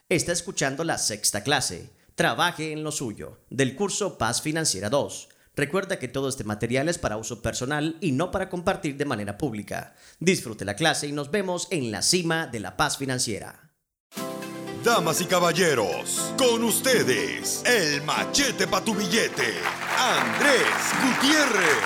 Está escuchando la sexta clase. Trabaje en lo suyo, del curso Paz Financiera 2. Recuerda que todo este material es para uso personal y no para compartir de manera pública. Disfrute la clase y nos vemos en la cima de la paz financiera. Damas y caballeros, con ustedes, el machete pa' tu billete, Andrés Gutiérrez.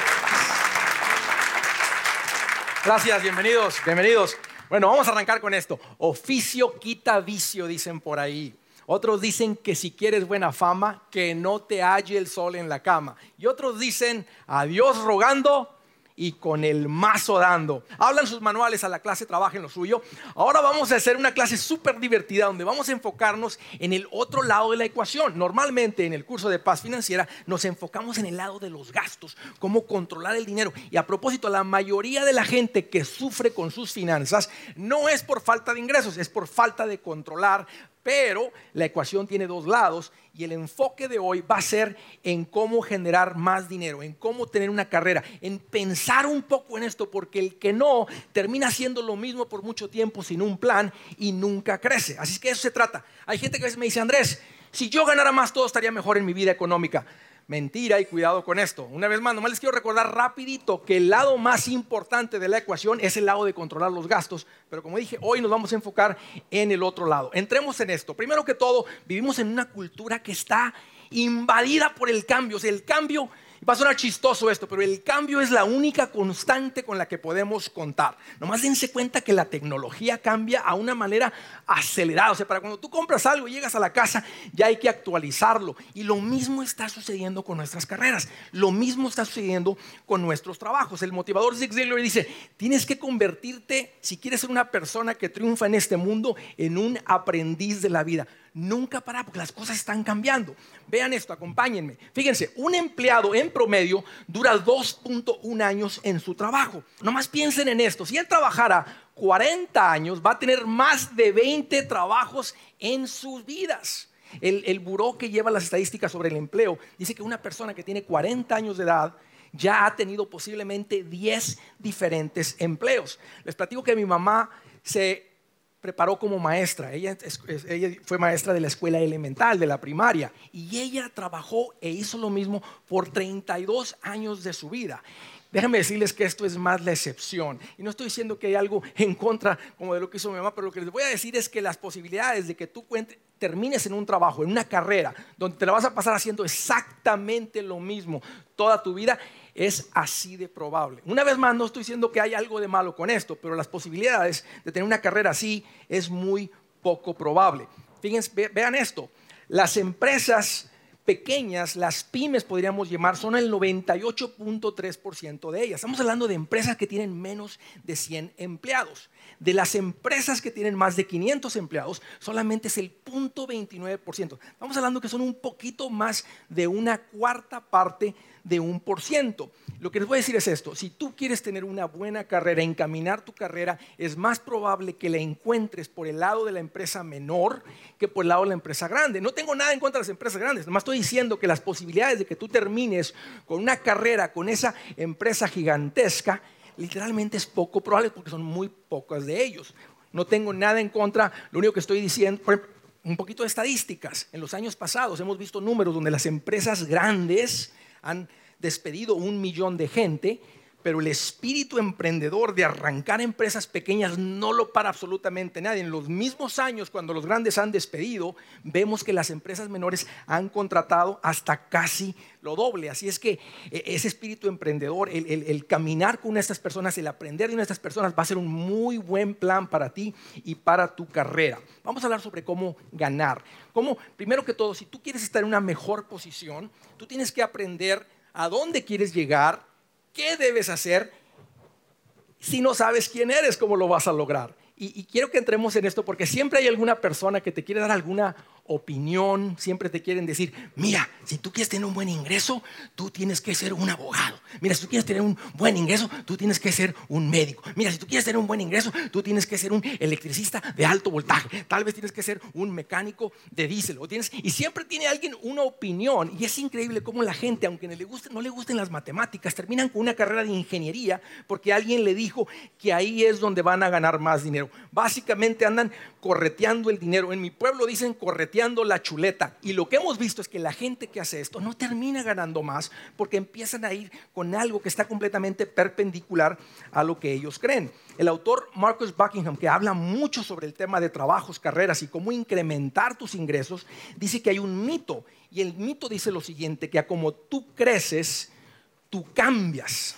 Gracias, bienvenidos. Bueno, vamos a arrancar con esto. Oficio quita vicio, dicen por ahí. Otros dicen que si quieres buena fama, que no te halle el sol en la cama. Y otros dicen, a Dios rogando y con el mazo dando. Hablan sus manuales a la clase, trabajen lo suyo. Ahora vamos a hacer una clase súper divertida donde vamos a enfocarnos en el otro lado de la ecuación. Normalmente en el curso de Paz Financiera nos enfocamos en el lado de los gastos, cómo controlar el dinero. Y a propósito, la mayoría de la gente que sufre con sus finanzas no es por falta de ingresos, es por falta de controlar. Pero la ecuación tiene dos lados y el enfoque de hoy va a ser en cómo generar más dinero, en cómo tener una carrera, en pensar un poco en esto, porque el que no termina haciendo lo mismo por mucho tiempo sin un plan y nunca crece. Así es que de eso se trata. Hay gente que a veces me dice, Andrés, si yo ganara más todo estaría mejor en mi vida económica. Mentira, y cuidado con esto. Una vez más, nomás les quiero recordar rapidito que el lado más importante de la ecuación es el lado de controlar los gastos. Pero como dije, hoy nos vamos a enfocar en el otro lado. Entremos en esto. Primero que todo, vivimos en una cultura que está invadida por el cambio. O sea, el cambio, va a sonar chistoso esto, pero el cambio es la única constante con la que podemos contar. Nomás dense cuenta que la tecnología cambia a una manera acelerada. O sea, para cuando tú compras algo y llegas a la casa, ya hay que actualizarlo. Y lo mismo está sucediendo con nuestras carreras. Lo mismo está sucediendo con nuestros trabajos. El motivador Zig Ziglar dice, tienes que convertirte, si quieres ser una persona que triunfa en este mundo, en un aprendiz de la vida. Nunca parar porque las cosas están cambiando. Vean esto, acompáñenme. Fíjense, un empleado en promedio dura 2.1 años en su trabajo. Nomás piensen en esto. Si él trabajara 40 años, va a tener más de 20 trabajos en sus vidas. El buró que lleva las estadísticas sobre el empleo dice que una persona que tiene 40 años de edad ya ha tenido posiblemente 10 diferentes empleos. Les platico que mi mamá se preparó como maestra. Ella fue maestra de la escuela elemental, de la primaria, y ella trabajó e hizo lo mismo por 32 años de su vida. Déjenme decirles que esto es más la excepción. Y no estoy diciendo que hay algo en contra como de lo que hizo mi mamá, pero lo que les voy a decir es que las posibilidades de que tú termines en un trabajo, en una carrera, donde te la vas a pasar haciendo exactamente lo mismo toda tu vida, es así de probable. Una vez más, no estoy diciendo que hay algo de malo con esto, pero las posibilidades de tener una carrera así es muy poco probable. Fíjense, vean esto. Las empresas pequeñas, las pymes podríamos llamar, son el 98.3% de ellas. Estamos hablando de empresas que tienen menos de 100 empleados. De las empresas que tienen más de 500 empleados, solamente es el 0.29%. Estamos hablando que son un poquito más de una cuarta parte de 1%. Lo que les voy a decir es esto: si tú quieres tener una buena carrera, encaminar tu carrera, es más probable que la encuentres por el lado de la empresa menor que por el lado de la empresa grande. No tengo nada en contra de las empresas grandes, nomás estoy diciendo que las posibilidades de que tú termines con una carrera con esa empresa gigantesca literalmente es poco probable porque son muy pocas de ellos. No tengo nada en contra, lo único que estoy diciendo, por ejemplo, un poquito de estadísticas. En los años pasados hemos visto números donde las empresas grandes han despedido 1 millón de gente, pero el espíritu emprendedor de arrancar empresas pequeñas no lo para absolutamente nadie. En los mismos años, cuando los grandes han despedido, vemos que las empresas menores han contratado hasta casi lo doble. Así es que ese espíritu emprendedor, el caminar con estas personas, el aprender de estas personas va a ser un muy buen plan para ti y para tu carrera. Vamos a hablar sobre cómo ganar. Primero que todo, si tú quieres estar en una mejor posición, tú tienes que aprender a dónde quieres llegar, qué debes hacer. Si no sabes quién eres, ¿cómo lo vas a lograr? Y quiero que entremos en esto porque siempre hay alguna persona que te quiere dar alguna opinión, siempre te quieren decir, mira, si tú quieres tener un buen ingreso, tú tienes que ser un abogado. Mira, si tú quieres tener un buen ingreso, tú tienes que ser un médico. Mira, si tú quieres tener un buen ingreso, tú tienes que ser un electricista de alto voltaje. Tal vez tienes que ser un mecánico de diésel. Y siempre tiene alguien una opinión. Y es increíble cómo la gente, aunque no le gusten las matemáticas, terminan con una carrera de ingeniería porque alguien le dijo que ahí es donde van a ganar más dinero. Básicamente andan correteando el dinero. En mi pueblo dicen correteando la chuleta. Y lo que hemos visto es que la gente que hace esto no termina ganando más porque empiezan a ir con algo que está completamente perpendicular a lo que ellos creen. El autor Marcus Buckingham, que habla mucho sobre el tema de trabajos, carreras y cómo incrementar tus ingresos, dice que hay un mito. Y el mito dice lo siguiente, que a como tú creces, tú cambias.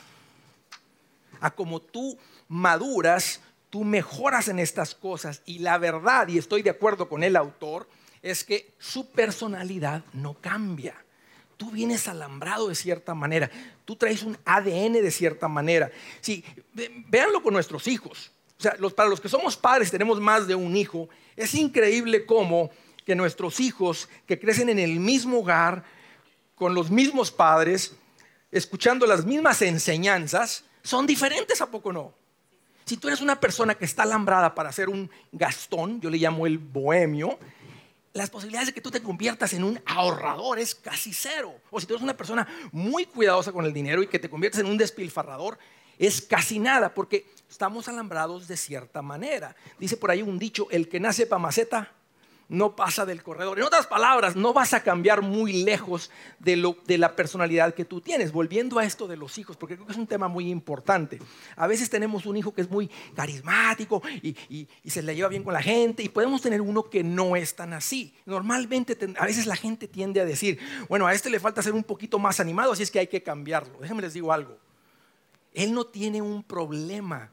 A como tú maduras, tú mejoras en estas cosas. Y la verdad, y estoy de acuerdo con el autor, es que su personalidad no cambia. Tú vienes alambrado de cierta manera. Tú traes un ADN de cierta manera. Sí, véanlo con nuestros hijos. O sea, para los que somos padres, tenemos más de un hijo. Es increíble cómo que nuestros hijos que crecen en el mismo hogar, con los mismos padres, escuchando las mismas enseñanzas, son diferentes, ¿a poco no? Si tú eres una persona que está alambrada para ser un Gastón, yo le llamo el bohemio, las posibilidades de que tú te conviertas en un ahorrador es casi cero. O si tú eres una persona muy cuidadosa con el dinero y que te conviertes en un despilfarrador, es casi nada, porque estamos alambrados de cierta manera. Dice por ahí un dicho, el que nace pa' maceta no pasa del corredor. En otras palabras, no vas a cambiar muy lejos de la personalidad que tú tienes. Volviendo a esto de los hijos, porque creo que es un tema muy importante. A veces tenemos un hijo que es muy carismático y se le lleva bien con la gente, y podemos tener uno que no es tan así. Normalmente, a veces la gente tiende a decir, bueno, a este le falta ser un poquito más animado, así es que hay que cambiarlo. Déjenme les digo algo. Él no tiene un problema.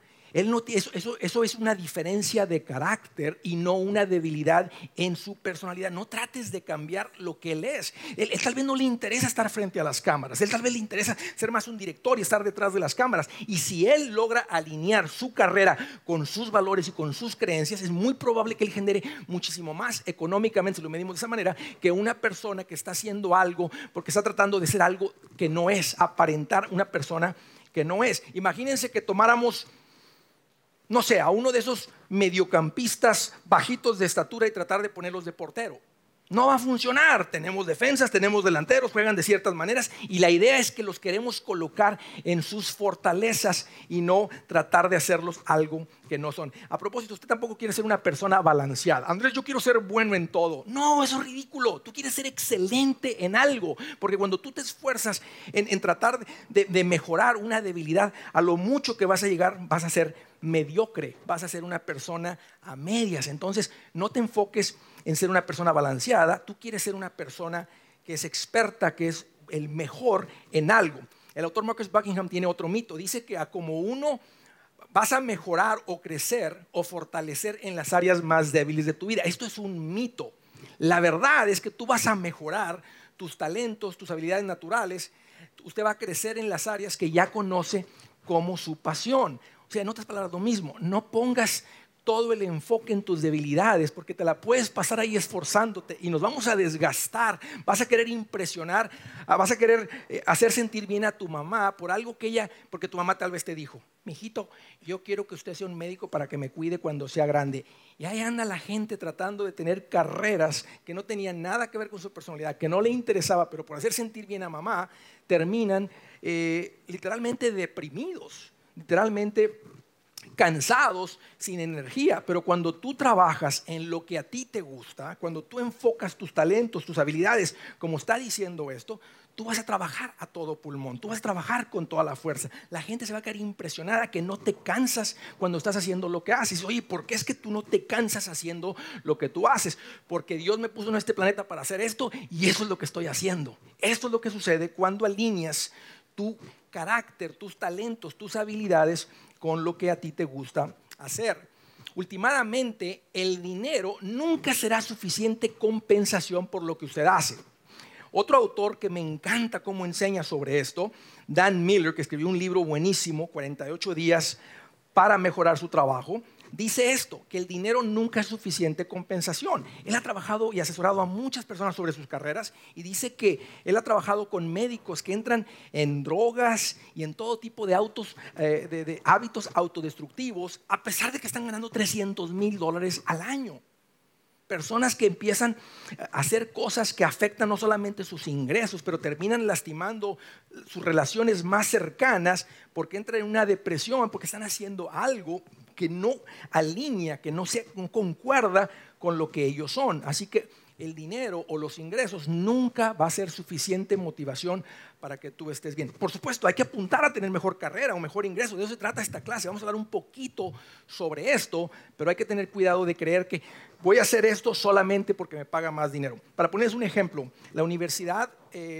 Eso es una diferencia de carácter y no una debilidad en su personalidad. No trates de cambiar lo que él es. Él tal vez no le interesa estar frente a las cámaras. Él tal vez le interesa ser más un director y estar detrás de las cámaras. Y si él logra alinear su carrera con sus valores y con sus creencias, es muy probable que él genere muchísimo más económicamente, si lo medimos de esa manera, que una persona que está haciendo algo porque está tratando de ser algo que no es, aparentar una persona que no es. Imagínense que tomáramos, no sé, a uno de esos mediocampistas bajitos de estatura y tratar de ponerlos de portero. No va a funcionar. Tenemos defensas, tenemos delanteros, juegan de ciertas maneras, y la idea es que los queremos colocar en sus fortalezas y no tratar de hacerlos algo que no son. A propósito, usted tampoco quiere ser una persona balanceada. Andrés, yo quiero ser bueno en todo. No, eso es ridículo. Tú quieres ser excelente en algo, porque cuando tú te esfuerzas en tratar de mejorar una debilidad, a lo mucho que vas a llegar vas a ser mediocre, vas a ser una persona a medias. Entonces no te enfoques en ser una persona balanceada. Tú quieres ser una persona que es experta, que es el mejor en algo. El autor Marcus Buckingham tiene otro mito. Dice que a como uno vas a mejorar o crecer o fortalecer en las áreas más débiles de tu vida. Esto es un mito. La verdad es que tú vas a mejorar tus talentos, tus habilidades naturales. Usted va a crecer en las áreas que ya conoce como su pasión. O sea, en otras palabras, lo mismo. No pongas todo el enfoque en tus debilidades, porque te la puedes pasar ahí esforzándote y nos vamos a desgastar. Vas a querer impresionar, vas a querer hacer sentir bien a tu mamá por algo que ella, porque tu mamá tal vez te dijo, mijito, yo quiero que usted sea un médico para que me cuide cuando sea grande. Y ahí anda la gente tratando de tener carreras que no tenían nada que ver con su personalidad, que no le interesaba, pero por hacer sentir bien a mamá, terminan literalmente deprimidos, literalmente cansados, sin energía. Pero cuando tú trabajas en lo que a ti te gusta, cuando tú enfocas tus talentos, tus habilidades, como está diciendo esto, tú vas a trabajar a todo pulmón, tú vas a trabajar con toda la fuerza. La gente se va a quedar impresionada que no te cansas cuando estás haciendo lo que haces. Oye, ¿por qué es que tú no te cansas haciendo lo que tú haces? Porque Dios me puso en este planeta para hacer esto y eso es lo que estoy haciendo. Esto es lo que sucede cuando alineas tu carácter, tus talentos, tus habilidades con lo que a ti te gusta hacer. Últimamente, el dinero nunca será suficiente compensación por lo que usted hace. Otro autor que me encanta cómo enseña sobre esto, Dan Miller, que escribió un libro buenísimo, 48 días para mejorar su trabajo, dice esto, que el dinero nunca es suficiente compensación. Él ha trabajado y asesorado a muchas personas sobre sus carreras y dice que él ha trabajado con médicos que entran en drogas y en todo tipo de hábitos autodestructivos, a pesar de que están ganando $300,000 al año. Personas que empiezan a hacer cosas que afectan no solamente sus ingresos, pero terminan lastimando sus relaciones más cercanas porque entran en una depresión, porque están haciendo algo que no alinea, que no concuerda con lo que ellos son. Así que el dinero o los ingresos nunca va a ser suficiente motivación para que tú estés bien. Por supuesto, hay que apuntar a tener mejor carrera o mejor ingreso. De eso se trata esta clase. Vamos a hablar un poquito sobre esto, pero hay que tener cuidado de creer que voy a hacer esto solamente porque me paga más dinero. Para ponerles un ejemplo, la Universidad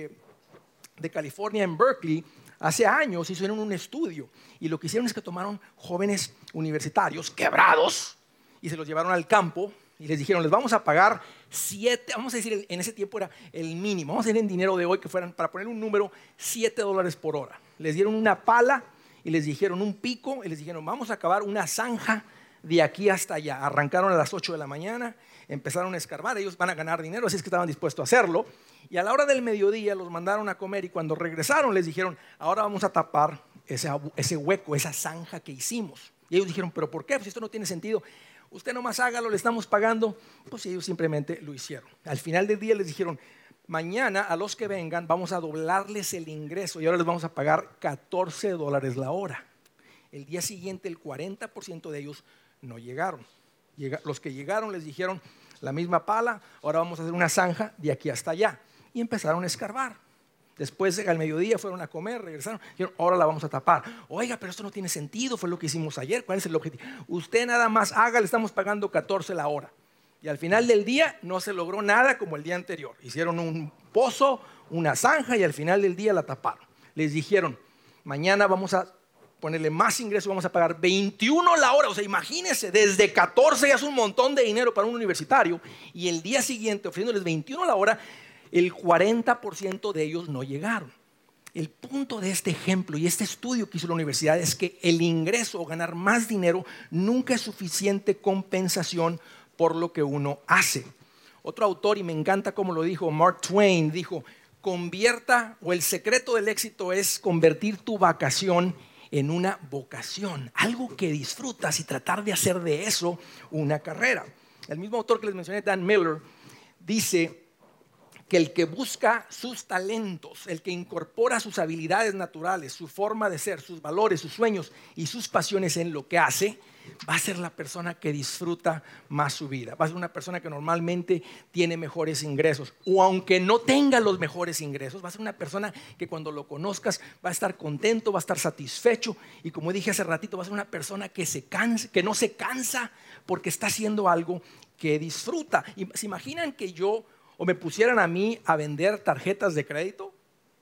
de California en Berkeley hace años hicieron un estudio y lo que hicieron es que tomaron jóvenes universitarios quebrados y se los llevaron al campo y les dijeron, les vamos a pagar 7, vamos a decir, en ese tiempo era el mínimo, vamos a decir en dinero de hoy que fueran, para poner un número, $7 por hora. Les dieron una pala y les dijeron un pico y les dijeron, vamos a cavar una zanja de aquí hasta allá. Arrancaron a las 8 de la mañana, empezaron a escarbar, ellos van a ganar dinero, así es que estaban dispuestos a hacerlo. Y a la hora del mediodía los mandaron a comer y cuando regresaron les dijeron, ahora vamos a tapar ese hueco, esa zanja que hicimos. Y ellos dijeron, ¿pero por qué? Pues esto no tiene sentido. Usted nomás hágalo, le estamos pagando. Pues ellos simplemente lo hicieron. Al final del día les dijeron, mañana a los que vengan vamos a doblarles el ingreso y ahora les vamos a pagar $14 la hora. El día siguiente el 40% de ellos no llegaron. Los que llegaron les dijeron la misma pala, ahora vamos a hacer una zanja de aquí hasta allá. Y empezaron a escarbar. Después al mediodía fueron a comer, regresaron, dijeron, ahora la vamos a tapar. Oiga, pero esto no tiene sentido, fue lo que hicimos ayer, ¿cuál es el objetivo? Usted nada más haga, le estamos pagando 14 la hora. Y al final del día no se logró nada como el día anterior. Hicieron un pozo, una zanja y al final del día la taparon. Les dijeron, mañana vamos a ponerle más ingresos, vamos a pagar 21 la hora. O sea, imagínense, desde 14 ya es un montón de dinero para un universitario. Y el día siguiente, ofreciéndoles 21 la hora, el 40% de ellos no llegaron. El punto de este ejemplo y este estudio que hizo la universidad es que el ingreso o ganar más dinero nunca es suficiente compensación por lo que uno hace. Otro autor, y me encanta cómo lo dijo, Mark Twain, dijo, el secreto del éxito es convertir tu vacación en una vocación, algo que disfrutas y tratar de hacer de eso una carrera. El mismo autor que les mencioné, Dan Miller, dice que el que busca sus talentos, el que incorpora sus habilidades naturales, su forma de ser, sus valores, sus sueños y sus pasiones en lo que hace, va a ser la persona que disfruta más su vida. Va a ser una persona que normalmente tiene mejores ingresos. O aunque no tenga los mejores ingresos, va a ser una persona que cuando lo conozcas va a estar contento, va a estar satisfecho. Y como dije hace ratito, va a ser una persona que no se cansa porque está haciendo algo que disfruta. ¿Y se imaginan que o me pusieran a mí a vender tarjetas de crédito?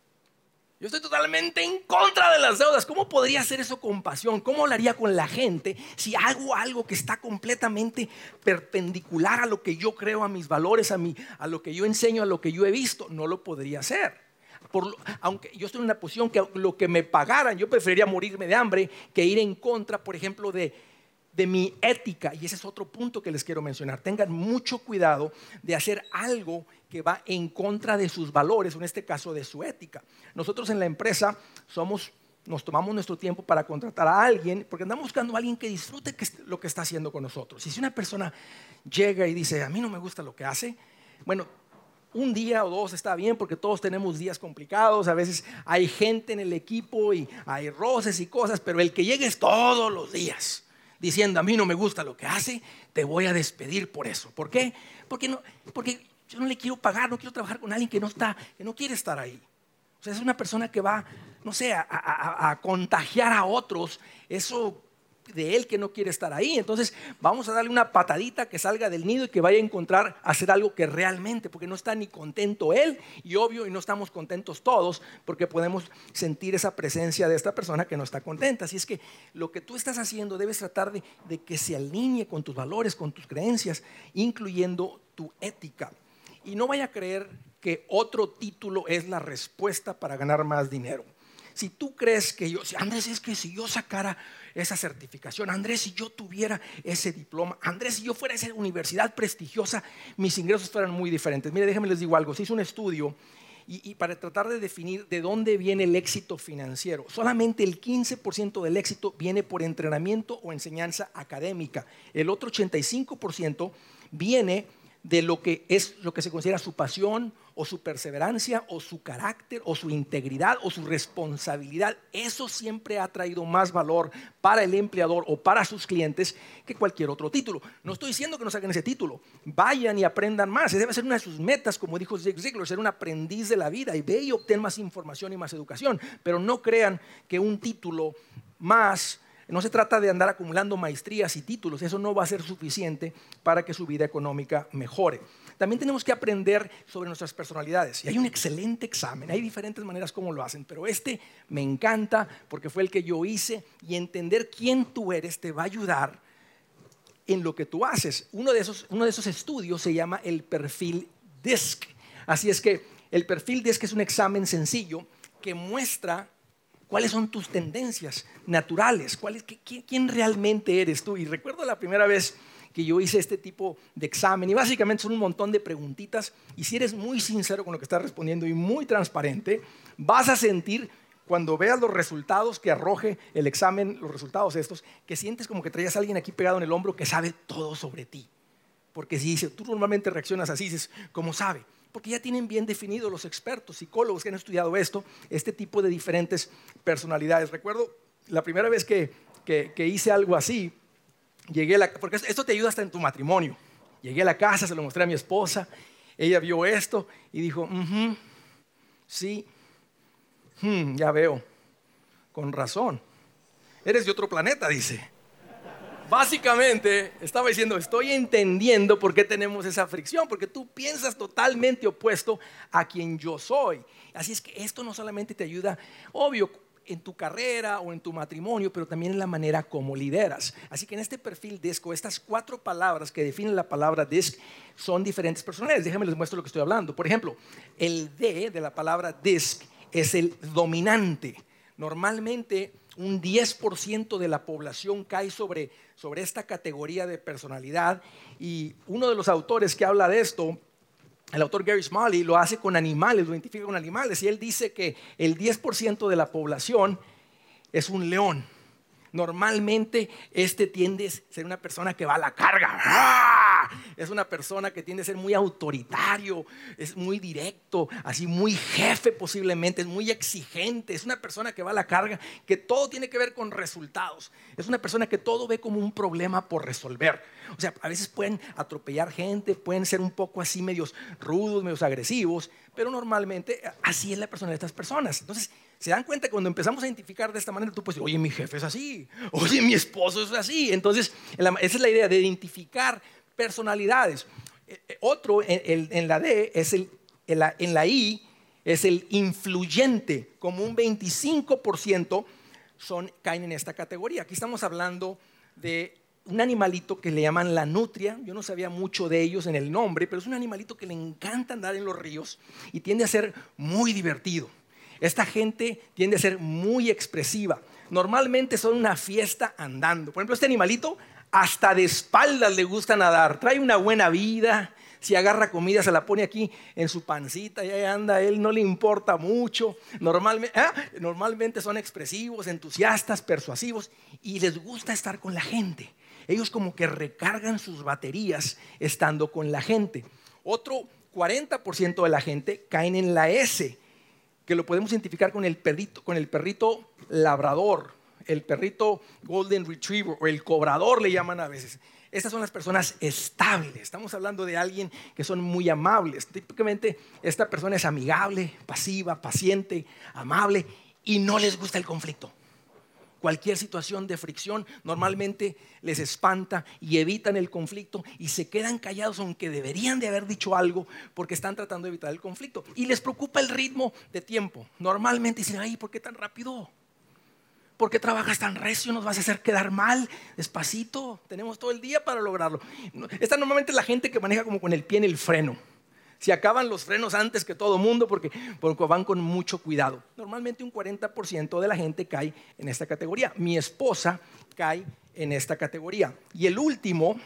Yo estoy totalmente en contra de las deudas. ¿Cómo podría hacer eso con pasión? ¿Cómo hablaría con la gente si hago algo que está completamente perpendicular a lo que yo creo, a mis valores, a lo que yo enseño, a lo que yo he visto? No lo podría hacer. Aunque yo estoy en una posición que lo que me pagaran, yo preferiría morirme de hambre que ir en contra, por ejemplo, de mi ética. Y ese es otro punto que les quiero mencionar. Tengan mucho cuidado de hacer algo que va en contra de sus valores, o en este caso de su ética. Nosotros en la empresa nos tomamos nuestro tiempo para contratar a alguien porque andamos buscando a alguien que disfrute lo que está haciendo con nosotros. Y si una persona llega y dice, a mí no me gusta lo que hace, bueno, un día o dos está bien porque todos tenemos días complicados, a veces hay gente en el equipo y hay roces y cosas, pero el que llegue es todos los días diciendo, a mí no me gusta lo que hace, te voy a despedir por eso. ¿Por qué? Porque yo no le quiero pagar, no quiero trabajar con alguien que no quiere estar ahí. O sea, es una persona que va, no sé, a contagiar a otros eso de él que no quiere estar ahí. Entonces vamos a darle una patadita que salga del nido y que vaya a hacer algo que realmente, porque no está ni contento él y obvio, y no estamos contentos todos porque podemos sentir esa presencia de esta persona que no está contenta. Así es que lo que tú estás haciendo debes tratar de que se alinee con tus valores, con tus creencias, incluyendo tu ética. Y no vaya a creer que otro título es la respuesta para ganar más dinero. si tú crees que Andrés, es que si yo sacara esa certificación, Andrés, si yo tuviera ese diploma, Andrés, si yo fuera a esa universidad prestigiosa, mis ingresos fueran muy diferentes. Mire, déjenme les digo algo, se hizo un estudio y para tratar de definir de dónde viene el éxito financiero. Solamente el 15% del éxito viene por entrenamiento o enseñanza académica. El otro 85% viene de lo que se considera su pasión o su perseverancia o su carácter o su integridad o su responsabilidad. Eso siempre ha traído más valor para el empleador o para sus clientes que cualquier otro título. No estoy diciendo que no saquen ese título, vayan y aprendan más. Esa debe ser una de sus metas, como dijo Zig Ziglar, ser un aprendiz de la vida, y ve y obtén más información y más educación. Pero no crean que un título más, no se trata de andar acumulando maestrías y títulos, eso no va a ser suficiente para que su vida económica mejore. También tenemos que aprender sobre nuestras personalidades. Y hay un excelente examen, hay diferentes maneras como lo hacen, pero este me encanta porque fue el que yo hice, y entender quién tú eres te va a ayudar en lo que tú haces. Uno de esos estudios se llama el perfil DISC. Así es que el perfil DISC es un examen sencillo que muestra cuáles son tus tendencias naturales, quién realmente eres tú. Y recuerdo la primera vez que yo hice este tipo de examen, y básicamente son un montón de preguntitas, y si eres muy sincero con lo que estás respondiendo y muy transparente, vas a sentir, cuando veas los resultados que arroje el examen, los resultados estos, que sientes como que traías a alguien aquí pegado en el hombro que sabe todo sobre ti. Porque si tú normalmente reaccionas así, dices, ¿cómo sabe? Porque ya tienen bien definido los expertos, psicólogos que han estudiado este tipo de diferentes personalidades. Recuerdo la primera vez que hice algo así, porque esto te ayuda hasta en tu matrimonio. Llegué a la casa, se lo mostré a mi esposa, ella vio esto y dijo, sí, ya veo, con razón. Eres de otro planeta, dice. Básicamente estaba diciendo, estoy entendiendo por qué tenemos esa fricción, porque tú piensas totalmente opuesto a quien yo soy. Así es que esto no solamente te ayuda, obvio, en tu carrera o en tu matrimonio, pero también en la manera como lideras. Así que en este perfil DISC, estas 4 palabras que definen la palabra DISC son diferentes personalidades. Déjenme les muestro lo que estoy hablando. Por ejemplo, el D de la palabra DISC es el dominante. Normalmente un 10% de la población cae sobre esta categoría de personalidad, y uno de los autores que habla de esto, el autor Gary Smalley, lo hace con animales, lo identifica con animales, y él dice que el 10% de la población es un león. Normalmente tiende a ser una persona que va a la carga. ¡Ah! Es una persona que tiende a ser muy autoritario, es muy directo, así muy jefe posiblemente, es muy exigente. Es una persona que va a la carga, que todo tiene que ver con resultados. Es una persona que todo ve como un problema por resolver. O sea, a veces pueden atropellar gente, pueden ser un poco así medios rudos, medios agresivos, pero normalmente así es la personalidad de estas personas. Entonces, se dan cuenta que cuando empezamos a identificar de esta manera, tú puedes decir, oye, mi jefe es así, oye, mi esposo es así. Entonces, esa es la idea de identificar personalidades. Otro en la D, en la I, es el influyente. Como un 25% caen en esta categoría. Aquí estamos hablando de un animalito que le llaman la nutria. Yo no sabía mucho de ellos en el nombre, pero es un animalito que le encanta andar en los ríos y tiende a ser muy divertido. Esta gente tiende a ser muy expresiva. Normalmente son una fiesta andando. Por ejemplo, este animalito hasta de espaldas le gusta nadar. Trae una buena vida. Si agarra comida se la pone aquí en su pancita y ahí anda él, no le importa mucho. Normalmente son expresivos, entusiastas, persuasivos y les gusta estar con la gente. Ellos como que recargan sus baterías estando con la gente. Otro 40% de la gente caen en la S, que lo podemos identificar con el perrito labrador, el perrito golden retriever o el cobrador le llaman a veces. Estas son las personas estables. Estamos hablando de alguien que son muy amables. Típicamente esta persona es amigable, pasiva, paciente, amable y no les gusta el conflicto. Cualquier situación de fricción normalmente les espanta y evitan el conflicto y se quedan callados aunque deberían de haber dicho algo porque están tratando de evitar el conflicto. Y les preocupa el ritmo de tiempo. Normalmente dicen, ay, ¿por qué tan rápido? ¿Por qué trabajas tan recio? ¿Nos vas a hacer quedar mal? Despacito, tenemos todo el día para lograrlo. Esta normalmente es la gente que maneja como con el pie en el freno. Se acaban los frenos antes que todo mundo porque van con mucho cuidado. Normalmente un 40% de la gente cae en esta categoría. Mi esposa cae en esta categoría. Y el último,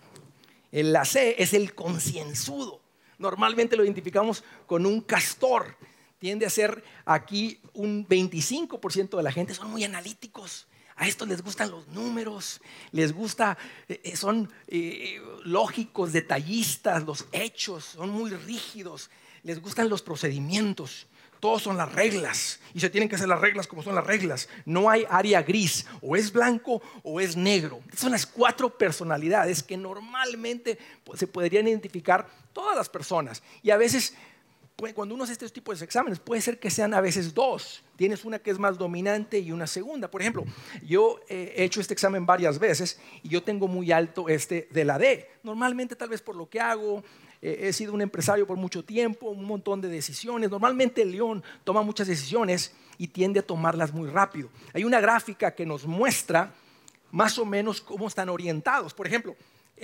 la C, es el concienzudo. Normalmente lo identificamos con un castor. Tiende a ser aquí un 25% de la gente, son muy analíticos. A estos les gustan los números, les gusta, son lógicos, detallistas, los hechos, son muy rígidos, les gustan los procedimientos. Todos son las reglas y se tienen que hacer las reglas como son las reglas. No hay área gris, o es blanco o es negro. Estas son las 4 personalidades que normalmente se podrían identificar todas las personas. Y a veces, cuando uno hace este tipo de exámenes, puede ser que sean a veces 2. Tienes una que es más dominante y una segunda. Por ejemplo, yo he hecho este examen varias veces y yo tengo muy alto este de la D. Normalmente, tal vez por lo que hago, he sido un empresario por mucho tiempo, un montón de decisiones. Normalmente el león toma muchas decisiones y tiende a tomarlas muy rápido. Hay una gráfica que nos muestra más o menos cómo están orientados. Por ejemplo,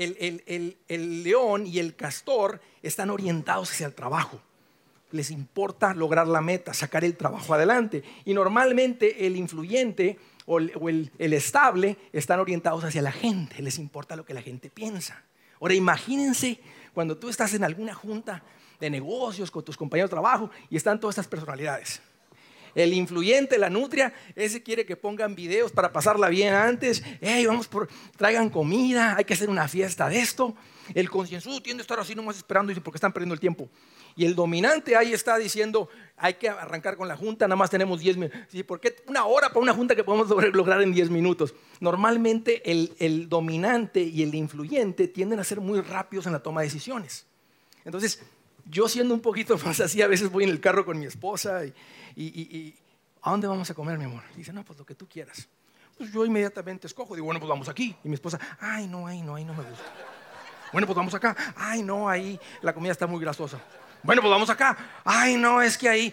el león y el castor están orientados hacia el trabajo. Les importa lograr la meta, sacar el trabajo adelante. Y normalmente el influyente o el estable están orientados hacia la gente. Les importa lo que la gente piensa. Ahora imagínense cuando tú estás en alguna junta de negocios con tus compañeros de trabajo y están todas estas personalidades. El influyente, la nutria, ese quiere que pongan videos para pasarla bien antes. Hey, traigan comida, hay que hacer una fiesta de esto. El concienzudo tiende a estar así nomás esperando porque están perdiendo el tiempo. Y el dominante ahí está diciendo, hay que arrancar con la junta, nada más tenemos 10 minutos. Sí, ¿por qué 1 hora para una junta que podemos lograr en 10 minutos? Normalmente el dominante y el influyente tienden a ser muy rápidos en la toma de decisiones. Entonces, yo siendo un poquito más así, a veces voy en el carro con mi esposa y ¿a dónde vamos a comer, mi amor? Y dice, no, pues lo que tú quieras. Pues yo inmediatamente escojo, digo, bueno, pues vamos aquí. Y mi esposa, ay, no me gusta. Bueno, pues vamos acá. Ay, no, ahí la comida está muy grasosa. Bueno, pues vamos acá. Ay, no, es que ahí.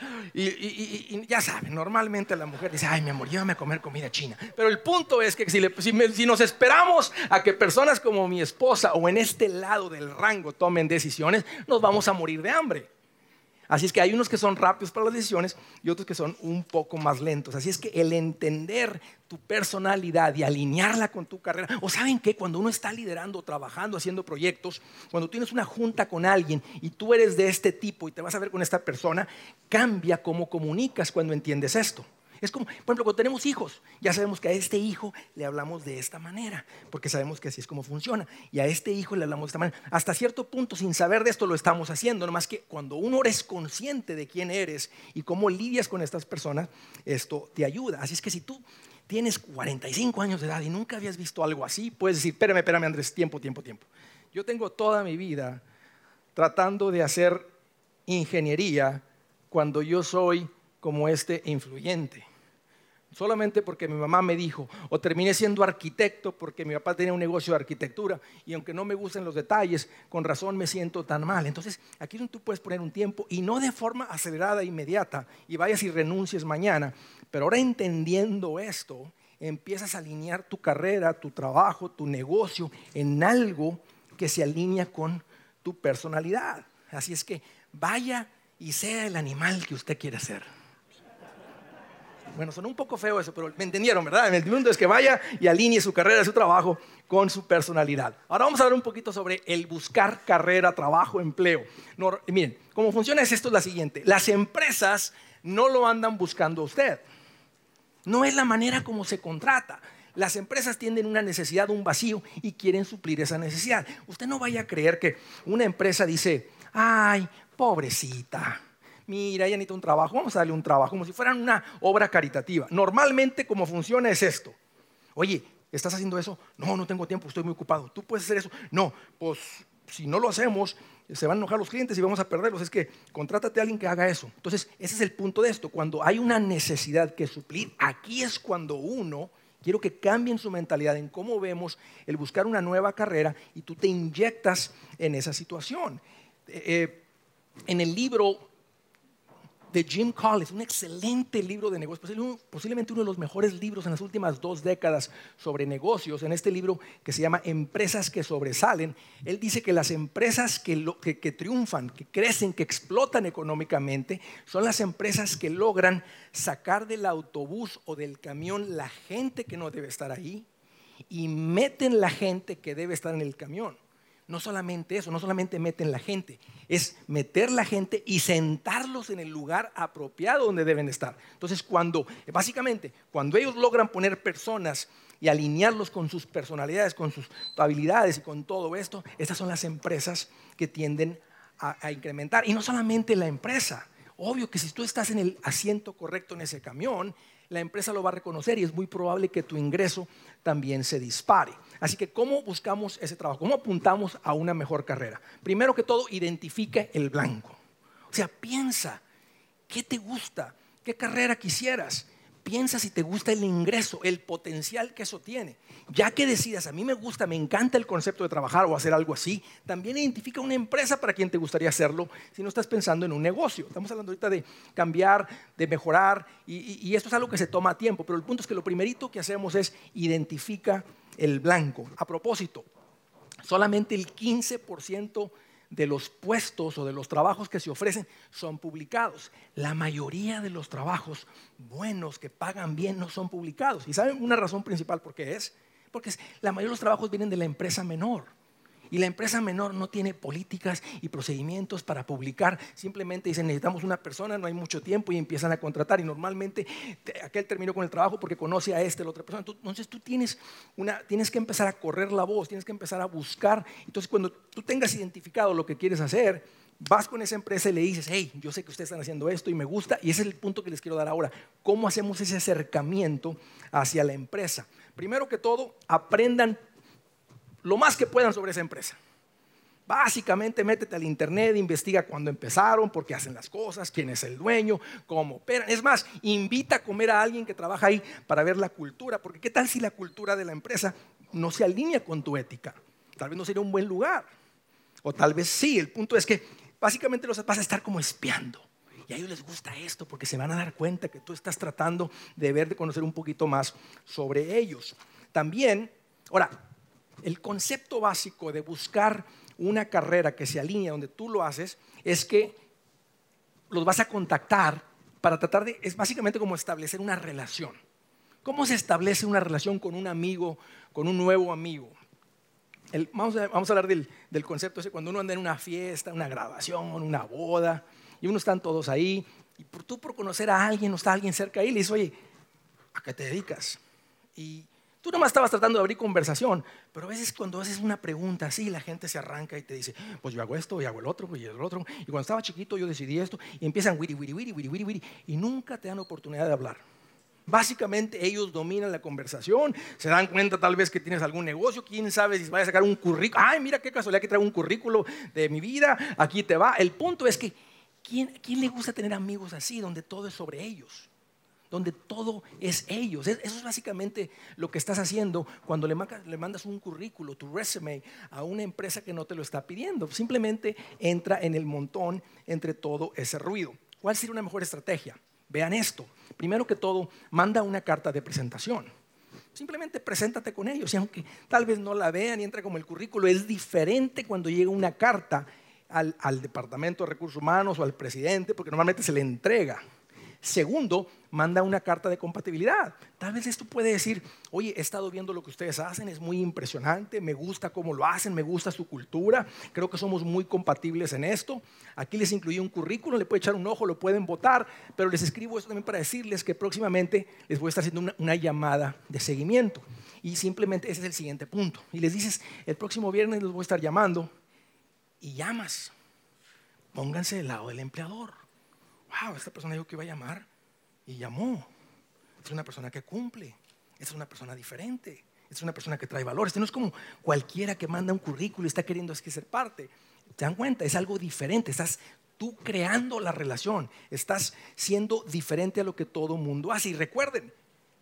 Y ya saben, normalmente la mujer dice, ay, mi amor, llévame a comer comida china. Pero el punto es que si nos esperamos a que personas como mi esposa o en este lado del rango tomen decisiones, nos vamos a morir de hambre. Así es que hay unos que son rápidos para las decisiones y otros que son un poco más lentos. Así es que el entender tu personalidad y alinearla con tu carrera. O ¿saben qué? Cuando uno está liderando, trabajando, haciendo proyectos, cuando tienes una junta con alguien y tú eres de este tipo y te vas a ver con esta persona, cambia cómo comunicas cuando entiendes esto. Es como, por ejemplo, cuando tenemos hijos, ya sabemos que a este hijo le hablamos de esta manera, porque sabemos que así es como funciona. Y a este hijo le hablamos de esta manera. Hasta cierto punto, sin saber de esto, lo estamos haciendo. Nomás que cuando uno es consciente de quién eres y cómo lidias con estas personas, esto te ayuda. Así es que si tú tienes 45 años de edad y nunca habías visto algo así, puedes decir, espérame, Andrés, tiempo. Yo tengo toda mi vida tratando de hacer ingeniería cuando yo soy como este influyente. Solamente porque mi mamá me dijo, o terminé siendo arquitecto porque mi papá tenía un negocio de arquitectura y aunque no me gusten los detalles, con razón me siento tan mal. Entonces, aquí es donde tú puedes poner un tiempo y no de forma acelerada, inmediata, y vayas y renuncies mañana. Pero ahora entendiendo esto, empiezas a alinear tu carrera, tu trabajo, tu negocio en algo que se alinea con tu personalidad. Así es que vaya y sea el animal que usted quiere ser. Bueno, sonó un poco feo eso, pero me entendieron, ¿verdad? El mundo es que vaya y alinee su carrera, su trabajo con su personalidad. Ahora vamos a hablar un poquito sobre el buscar carrera, trabajo, empleo. Miren, cómo funciona esto es la siguiente. Las empresas no lo andan buscando a usted. No es la manera como se contrata. Las empresas tienen una necesidad, un vacío y quieren suplir esa necesidad. Usted no vaya a creer que una empresa dice, ay, pobrecita, mira, ella necesita un trabajo, vamos a darle un trabajo, como si fueran una obra caritativa. Normalmente como funciona es esto. Oye, ¿estás haciendo eso? No tengo tiempo, estoy muy ocupado. ¿Tú puedes hacer eso? No, pues si no lo hacemos, se van a enojar los clientes y vamos a perderlos. Es que contrátate a alguien que haga eso. Entonces, ese es el punto de esto. Cuando hay una necesidad que suplir, aquí es cuando quiero que cambien su mentalidad en cómo vemos el buscar una nueva carrera y tú te inyectas en esa situación. En el libro de Jim Collins, un excelente libro de negocios, posiblemente uno de los mejores libros en las últimas 2 décadas sobre negocios. En este libro que se llama Empresas que sobresalen, él dice que las empresas que triunfan, que crecen, que explotan económicamente, son las empresas que logran sacar del autobús o del camión la gente que no debe estar ahí y meten la gente que debe estar en el camión. No solamente eso, no solamente meten la gente, es meter la gente y sentarlos en el lugar apropiado donde deben estar. Entonces, básicamente, cuando ellos logran poner personas y alinearlos con sus personalidades, con sus habilidades y con todo esto, estas son las empresas que tienden a incrementar. Y no solamente la empresa, obvio que si tú estás en el asiento correcto en ese camión, la empresa lo va a reconocer y es muy probable que tu ingreso también se dispare. Así que, ¿cómo buscamos ese trabajo? ¿Cómo apuntamos a una mejor carrera? Primero que todo, identifica el blanco. O sea, piensa, ¿qué te gusta? ¿Qué carrera quisieras? Piensa si te gusta el ingreso, el potencial que eso tiene. Ya que decidas, a mí me gusta, me encanta el concepto de trabajar o hacer algo así, también identifica una empresa para quien te gustaría hacerlo si no estás pensando en un negocio. Estamos hablando ahorita de cambiar, de mejorar y esto es algo que se toma tiempo, pero el punto es que lo primerito que hacemos es identifica el blanco. A propósito, solamente el 15% de los puestos o de los trabajos que se ofrecen son publicados. La mayoría de los trabajos buenos que pagan bien no son publicados. ¿Y saben una razón principal por qué es? Porque la mayoría de los trabajos vienen de la empresa menor. Y la empresa menor no tiene políticas y procedimientos para publicar. Simplemente dicen, necesitamos una persona, no hay mucho tiempo y empiezan a contratar. Y normalmente aquel terminó con el trabajo porque conoce a la otra persona. Entonces tú tienes que empezar a correr la voz, tienes que empezar a buscar. Entonces cuando tú tengas identificado lo que quieres hacer, vas con esa empresa y le dices, hey, yo sé que ustedes están haciendo esto y me gusta. Y ese es el punto que les quiero dar ahora. ¿Cómo hacemos ese acercamiento hacia la empresa? Primero que todo, aprendan lo más que puedan sobre esa empresa. Básicamente métete al internet, investiga cuándo empezaron, por qué hacen las cosas, quién es el dueño, cómo operan. Es más, invita a comer a alguien que trabaja ahí para ver la cultura, porque qué tal si la cultura de la empresa no se alinea con tu ética. Tal vez no sería un buen lugar, o tal vez sí. El punto es que básicamente los vas a estar como espiando. Y a ellos les gusta esto porque se van a dar cuenta que tú estás tratando de conocer un poquito más sobre ellos. También, ahora, el concepto básico de buscar una carrera que se alinee donde tú lo haces es que los vas a contactar para es básicamente como establecer una relación. ¿Cómo se establece una relación con un amigo, con un nuevo amigo? Vamos a hablar del concepto ese cuando uno anda en una fiesta, una graduación, una boda y uno están todos ahí y tú por conocer a alguien o está alguien cerca ahí le dices, oye, ¿a qué te dedicas? Y tú nomás estabas tratando de abrir conversación, pero a veces cuando haces una pregunta así, la gente se arranca y te dice, pues yo hago esto y hago el otro y el otro. Y cuando estaba chiquito yo decidí esto y empiezan wiri, wiri, wiri, wiri, wiri, wiri, y nunca te dan oportunidad de hablar. Básicamente ellos dominan la conversación, se dan cuenta tal vez que tienes algún negocio, quién sabe si vas a sacar un currículo. Ay, mira qué casualidad que traigo un currículo de mi vida, aquí te va. El punto es que, ¿quién le gusta tener amigos así, donde todo es sobre ellos? Donde todo es ellos. Eso es básicamente lo que estás haciendo cuando le mandas un currículo, tu resume, a una empresa que no te lo está pidiendo. Simplemente entra en el montón entre todo ese ruido. ¿Cuál sería una mejor estrategia? Vean esto. Primero que todo, manda una carta de presentación. Simplemente preséntate con ellos. Y aunque tal vez no la vean y entra como el currículo, es diferente cuando llega una carta al Departamento de Recursos Humanos o al presidente, porque normalmente se le entrega. Segundo, manda una carta de compatibilidad. Tal vez esto puede decir, oye, he estado viendo lo que ustedes hacen, es muy impresionante, me gusta cómo lo hacen, me gusta su cultura, creo que somos muy compatibles en esto. Aquí les incluí un currículum, le pueden echar un ojo, lo pueden votar, pero les escribo esto también para decirles que próximamente les voy a estar haciendo una llamada de seguimiento. Y simplemente ese es el siguiente punto. Y les dices, el próximo viernes los voy a estar llamando y llamas. Pónganse del lado del empleador. Wow, esta persona dijo que iba a llamar y llamó. Es una persona que cumple, es una persona diferente, es una persona que trae valor. Este no es como cualquiera que manda un currículo y está queriendo ser parte. ¿Te dan cuenta? Es algo diferente. Estás tú creando la relación, estás siendo diferente a lo que todo mundo hace. Y recuerden,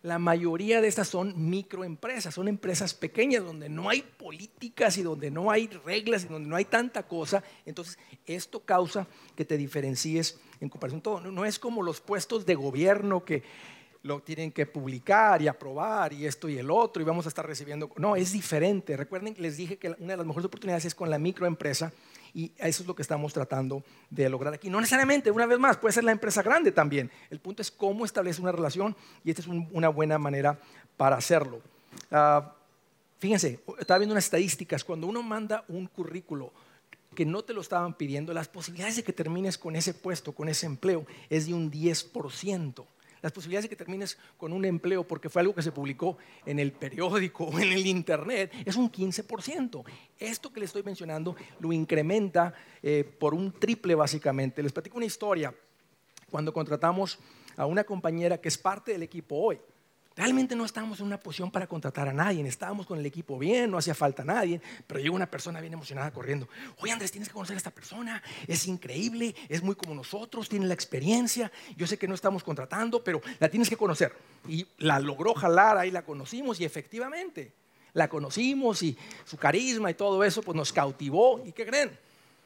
La mayoría de estas son microempresas, son empresas pequeñas donde no hay políticas y donde no hay reglas y donde no hay tanta cosa. Entonces, esto causa que te diferencies en comparación todo. No es como los puestos de gobierno que lo tienen que publicar y aprobar y esto y el otro y vamos a estar recibiendo. No, es diferente. Recuerden que les dije que una de las mejores oportunidades es con la microempresa y eso es lo que estamos tratando de lograr aquí. No necesariamente, una vez más, puede ser la empresa grande también. El punto es cómo establece una relación y esta es una buena manera para hacerlo. Fíjense, estaba viendo unas estadísticas. Cuando uno manda un currículo que no te lo estaban pidiendo, las posibilidades de que termines con ese puesto, con ese empleo, es de un 10%. Las posibilidades de que termines con un empleo porque fue algo que se publicó en el periódico o en el internet es un 15%. Esto que les estoy mencionando lo incrementa por un triple básicamente. Les platico una historia. Cuando contratamos a una compañera que es parte del equipo hoy, realmente no estábamos en una posición para contratar a nadie, estábamos con el equipo bien, no hacía falta nadie, pero llegó una persona bien emocionada corriendo. Oye Andrés, tienes que conocer a esta persona, es increíble, es muy como nosotros, tiene la experiencia, yo sé que no estamos contratando, pero la tienes que conocer. Y la logró jalar, ahí la conocimos y efectivamente la conocimos y su carisma y todo eso pues nos cautivó. ¿Y qué creen?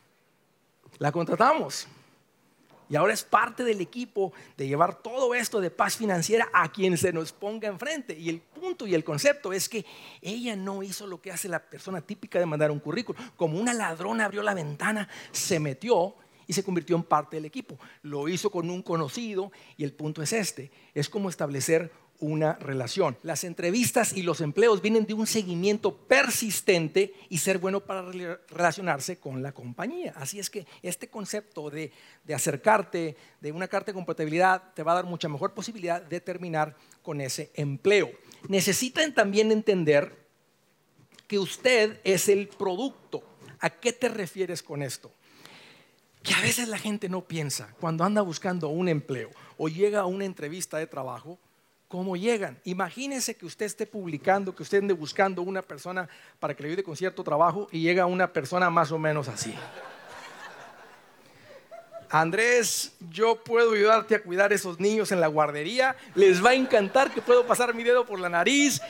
La contratamos. Y ahora es parte del equipo de llevar todo esto de paz financiera a quien se nos ponga enfrente. Y el punto y el concepto es que ella no hizo lo que hace la persona típica de mandar un currículum. Como una ladrona abrió la ventana, se metió y se convirtió en parte del equipo. Lo hizo con un conocido y el punto es este. Es como establecer una relación. Las entrevistas y los empleos vienen de un seguimiento persistente y ser bueno para relacionarse con la compañía. Así es que este concepto de acercarte, de una carta de compatibilidad, te va a dar mucha mejor posibilidad de terminar con ese empleo. Necesitan también entender que usted es el producto. ¿A qué te refieres con esto? Que a veces la gente no piensa cuando anda buscando un empleo o llega a una entrevista de trabajo. ¿Cómo llegan? Imagínese que usted esté publicando, que usted ande buscando una persona para que le ayude con cierto trabajo y llega una persona más o menos así. Andrés, yo puedo ayudarte a cuidar a esos niños en la guardería, les va a encantar que puedo pasar mi dedo por la nariz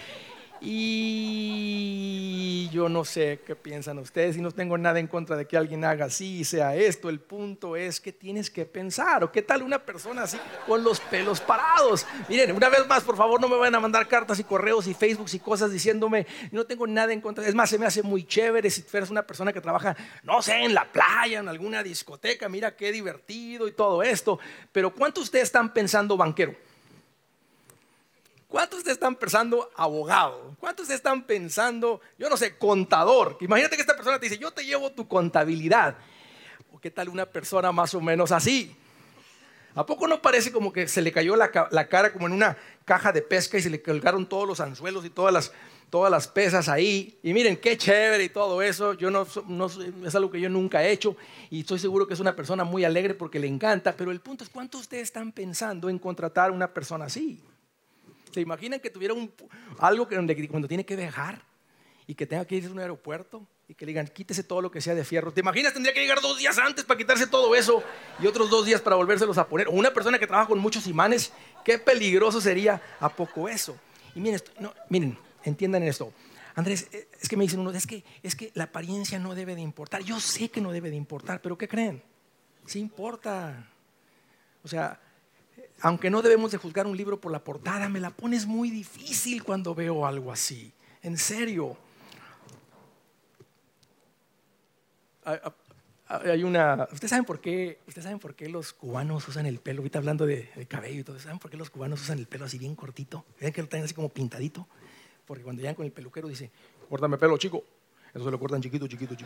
y yo no sé qué piensan ustedes y no tengo nada en contra de que alguien haga así y sea esto. El punto es que tienes que pensar, o qué tal una persona así con los pelos parados. Miren, una vez más, por favor, no me vayan a mandar cartas y correos y Facebooks y cosas diciéndome no tengo nada en contra. Es más, se me hace muy chévere si fueras una persona que trabaja, no sé, en la playa, en alguna discoteca, mira qué divertido y todo esto. Pero ¿cuántos de ustedes están pensando banquero? ¿Cuántos de ustedes están pensando abogado? ¿Cuántos de ustedes están pensando, yo no sé, contador? Imagínate que esta persona te dice, yo te llevo tu contabilidad. ¿O qué tal una persona más o menos así? ¿A poco no parece como que se le cayó la cara como en una caja de pesca y se le colgaron todos los anzuelos y todas las pesas ahí? Y miren, qué chévere y todo eso. Yo no es algo que yo nunca he hecho y estoy seguro que es una persona muy alegre porque le encanta. Pero el punto es, ¿cuántos de ustedes están pensando en contratar a una persona así? ¿Se imaginan que tuviera algo cuando tiene que viajar y que tenga que irse a un aeropuerto y que le digan, quítese todo lo que sea de fierro? ¿Te imaginas? Tendría que llegar 2 días antes para quitarse todo eso y otros 2 días para volvérselos a poner. O una persona que trabaja con muchos imanes, qué peligroso sería a poco eso. Y miren, entiendan esto. Andrés, es que me dicen uno, es que la apariencia no debe de importar. Yo sé que no debe de importar, pero ¿qué creen? Sí importa. O sea, aunque no debemos de juzgar un libro por la portada, me la pones muy difícil cuando veo algo así. En serio. ¿Ustedes saben por qué los cubanos usan el pelo? Ahorita hablando de cabello y todo. ¿Saben por qué los cubanos usan el pelo así bien cortito? ¿Ven que lo tienen así como pintadito? Porque cuando llegan con el peluquero dice, córtame pelo, chico. Eso se lo cortan chiquito.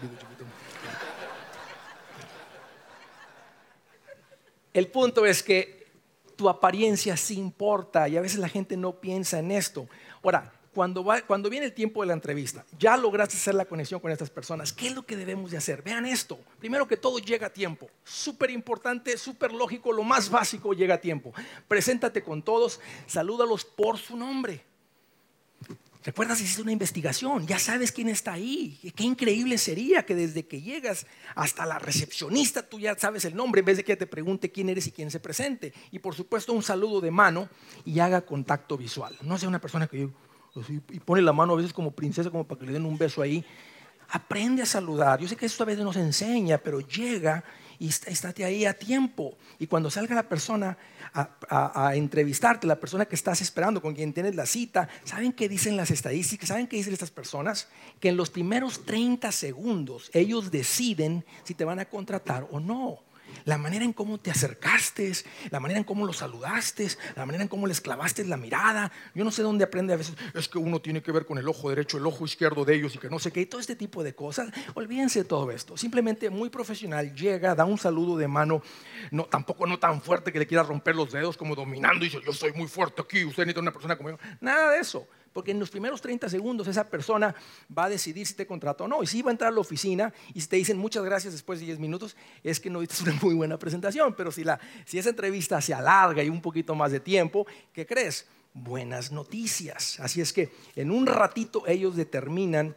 El punto es que tu apariencia sí importa y a veces la gente no piensa en esto. Ahora, cuando viene el tiempo de la entrevista, ya lograste hacer la conexión con estas personas. ¿Qué es lo que debemos de hacer? Vean esto. Primero que todo, llega a tiempo. Súper importante, súper lógico, lo más básico, llega a tiempo. Preséntate con todos, salúdalos por su nombre. Recuerdas, hiciste una investigación, ya sabes quién está ahí. Qué increíble sería que desde que llegas hasta la recepcionista tú ya sabes el nombre en vez de que te pregunte quién eres y quién se presente. Y por supuesto un saludo de mano y haga contacto visual. No sea una persona que y pone la mano a veces como princesa, como para que le den un beso ahí. Aprende a saludar. Yo sé que esto a veces no se enseña, pero llega y estate ahí a tiempo. Y cuando salga la persona a entrevistarte, la persona que estás esperando, con quien tienes la cita, ¿saben qué dicen las estadísticas? ¿Saben qué dicen estas personas? Que en los primeros 30 segundos ellos deciden si te van a contratar o no. La manera en cómo te acercaste, la manera en cómo los saludaste, la manera en cómo les clavaste la mirada. Yo no sé dónde aprende a veces, es que uno tiene que ver con el ojo derecho, el ojo izquierdo de ellos y que no sé qué, y todo este tipo de cosas. Olvídense de todo esto. Simplemente muy profesional, llega, da un saludo de mano, tampoco no tan fuerte que le quiera romper los dedos como dominando y dice, yo soy muy fuerte aquí, usted necesita una persona como yo. Nada de eso. Porque en los primeros 30 segundos esa persona va a decidir si te contrata o no. Y si va a entrar a la oficina y si te dicen muchas gracias después de 10 minutos, es que no diste una muy buena presentación. Pero si esa entrevista se alarga y un poquito más de tiempo, ¿qué crees? Buenas noticias. Así es que en un ratito ellos determinan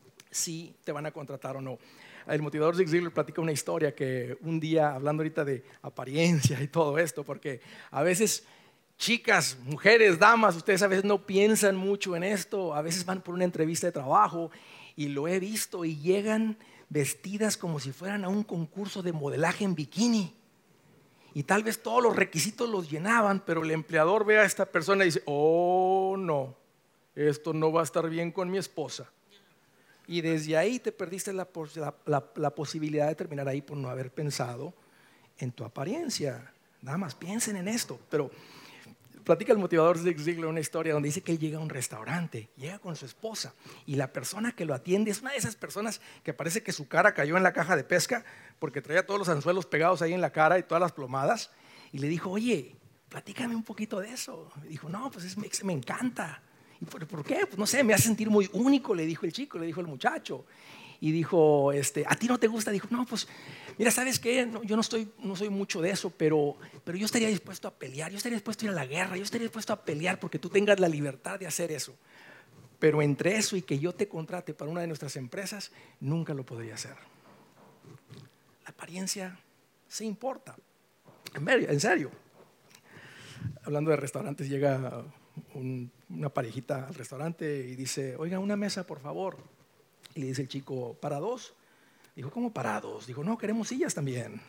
si te van a contratar o no. El motivador Zig Ziglar platica una historia que un día, hablando ahorita de apariencia y todo esto, porque a veces chicas, mujeres, damas, ustedes a veces no piensan mucho en esto, a veces van por una entrevista de trabajo y lo he visto y llegan vestidas como si fueran a un concurso de modelaje en bikini y tal vez todos los requisitos los llenaban, pero el empleador ve a esta persona y dice, oh no, esto no va a estar bien con mi esposa. Y desde ahí te perdiste la posibilidad de terminar ahí por no haber pensado en tu apariencia. Nada más piensen en esto, pero platica el motivador Zig Ziglar una historia donde dice que él llega a un restaurante, llega con su esposa y la persona que lo atiende es una de esas personas que parece que su cara cayó en la caja de pesca porque traía todos los anzuelos pegados ahí en la cara y todas las plomadas y le dijo, oye, platícame un poquito de eso. Y dijo, no, pues me encanta. ¿Y por qué? Pues no sé, me hace sentir muy único, le dijo el chico, le dijo el muchacho. Y dijo, ¿a ti no te gusta? Dijo, no, pues, mira, ¿sabes qué? No, yo no soy mucho de eso, pero yo estaría dispuesto a pelear, yo estaría dispuesto a ir a la guerra, yo estaría dispuesto a pelear porque tú tengas la libertad de hacer eso. Pero entre eso y que yo te contrate para una de nuestras empresas, nunca lo podría hacer. La apariencia sí importa. En serio. Hablando de restaurantes, llega una parejita al restaurante y dice, oiga, una mesa, por favor. Y le dice el chico, ¿para dos? Dijo, ¿cómo para dos? Dijo, no, queremos sillas también.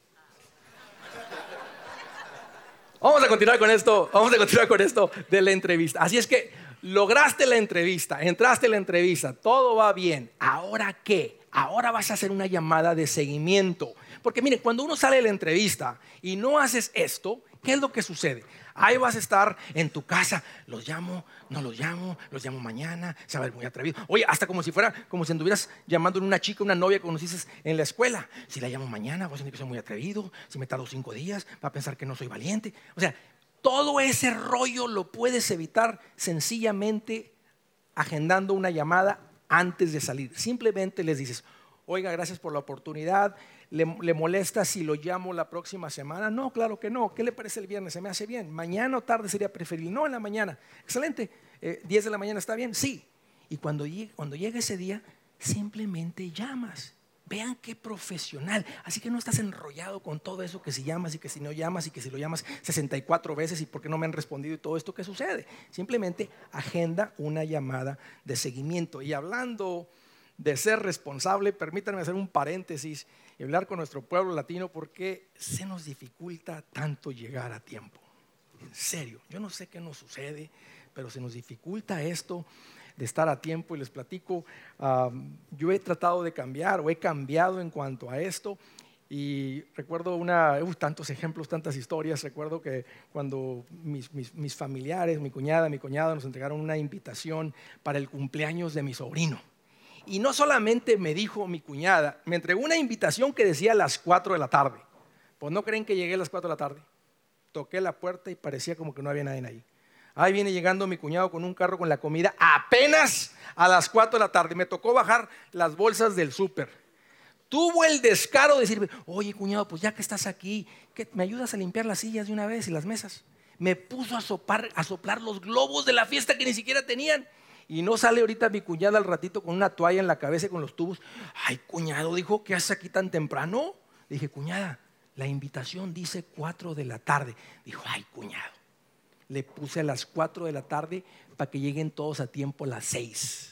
Vamos a continuar con esto de la entrevista. Así es que lograste la entrevista, entraste a la entrevista, todo va bien. ¿Ahora qué? Ahora vas a hacer una llamada de seguimiento. Porque mire, cuando uno sale de la entrevista y no haces esto, ¿qué es lo que sucede? Ahí vas a estar en tu casa, los llamo, no los llamo mañana, se va a ver muy atrevido. Oye, hasta como si anduvieras llamando a una chica, una novia que conociste en la escuela. Si la llamo mañana, voy a sentir que soy muy atrevido. Si me tardo 5 días, va a pensar que no soy valiente. O sea, todo ese rollo lo puedes evitar sencillamente agendando una llamada antes de salir. Simplemente les dices, oiga, gracias por la oportunidad. ¿Le molesta si lo llamo la próxima semana? No, claro que no. ¿Qué le parece el viernes? Se me hace bien. Mañana o tarde sería preferible. No, en la mañana. Excelente. 10 de la mañana está bien. Sí. Y cuando llegue ese día, simplemente llamas. Vean qué profesional. Así que no estás enrollado con todo eso que si llamas y que si no llamas y que si lo llamas 64 veces y por qué no me han respondido y todo esto que sucede. Simplemente agenda una llamada de seguimiento. Y hablando de ser responsable, permítanme hacer un paréntesis y hablar con nuestro pueblo latino porque se nos dificulta tanto llegar a tiempo. En serio, yo no sé qué nos sucede, pero se nos dificulta esto de estar a tiempo y les platico, yo he tratado de cambiar o he cambiado en cuanto a esto y recuerdo tantos ejemplos, tantas historias. Recuerdo que cuando mis familiares, mi cuñada, mi cuñado nos entregaron una invitación para el cumpleaños de mi sobrino. Y no solamente me dijo mi cuñada, me entregó una invitación que decía a las 4 de la tarde. Pues no creen que llegué a las 4 de la tarde. Toqué la puerta y parecía como que no había nadie ahí. Ahí viene llegando mi cuñado con un carro con la comida apenas a las 4 de la tarde. Me tocó bajar las bolsas del súper. Tuvo el descaro de decirme, oye cuñado, pues ya que estás aquí, ¿me ayudas a limpiar las sillas de una vez y las mesas? Me puso a soplar los globos de la fiesta que ni siquiera tenían. Y no sale ahorita mi cuñada al ratito con una toalla en la cabeza y con los tubos. Ay, cuñado, dijo, ¿qué haces aquí tan temprano? Le dije, cuñada, la invitación dice 4 de la tarde. Dijo, ay, cuñado. Le puse a las 4 de la tarde para que lleguen todos a tiempo a las 6.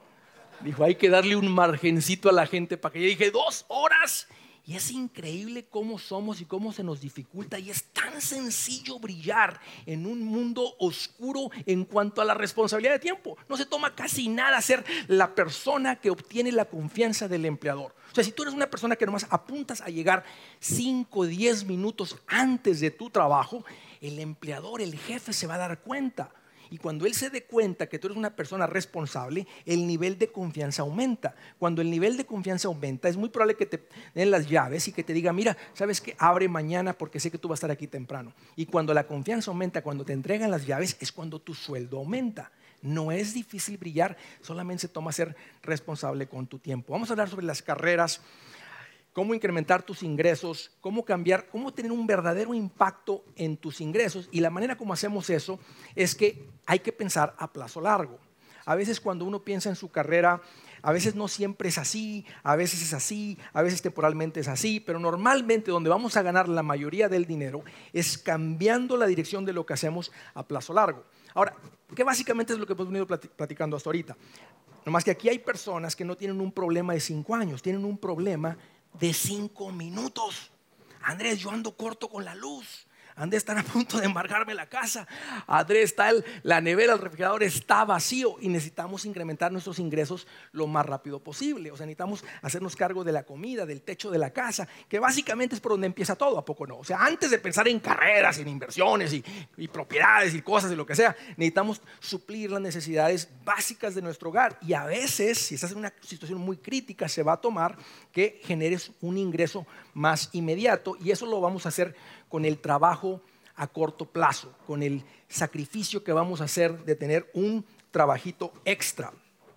Dijo, hay que darle un margencito a la gente para que llegue. Dije, 2 horas. Y es increíble cómo somos y cómo se nos dificulta. Y es tan sencillo brillar en un mundo oscuro en cuanto a la responsabilidad de tiempo. No se toma casi nada ser la persona que obtiene la confianza del empleador. O sea, si tú eres una persona que nomás apuntas a llegar 5 o 10 minutos antes de tu trabajo, el empleador, el jefe se va a dar cuenta. Y cuando él se dé cuenta que tú eres una persona responsable, el nivel de confianza aumenta. Cuando el nivel de confianza aumenta, es muy probable que te den las llaves y que te diga, mira, ¿sabes qué? Abre mañana porque sé que tú vas a estar aquí temprano. Y cuando la confianza aumenta, cuando te entregan las llaves, es cuando tu sueldo aumenta. No es difícil brillar, solamente se toma ser responsable con tu tiempo. Vamos a hablar sobre las carreras, cómo incrementar tus ingresos, cómo cambiar, cómo tener un verdadero impacto en tus ingresos. Y la manera como hacemos eso es que hay que pensar a plazo largo. A veces cuando uno piensa en su carrera, a veces no siempre es así, a veces es así, a veces temporalmente es así, pero normalmente donde vamos a ganar la mayoría del dinero es cambiando la dirección de lo que hacemos a plazo largo. Ahora, ¿qué básicamente es lo que hemos venido platicando hasta ahorita? Nomás que aquí hay personas que no tienen un problema de 5 años, tienen un problema de 5 minutos. Andrés, yo ando corto con la luz. Andrés, están a punto de embargarme la casa. Andrés, la nevera, el refrigerador está vacío y necesitamos incrementar nuestros ingresos lo más rápido posible. O sea, necesitamos hacernos cargo de la comida, del techo de la casa, que básicamente es por donde empieza todo, ¿a poco no? O sea, antes de pensar en carreras, en inversiones y propiedades y cosas y lo que sea, necesitamos suplir las necesidades básicas de nuestro hogar. Y a veces, si estás en una situación muy crítica, se va a tomar que generes un ingreso más inmediato, y eso lo vamos a hacer con el trabajo a corto plazo, con el sacrificio que vamos a hacer de tener un trabajito extra.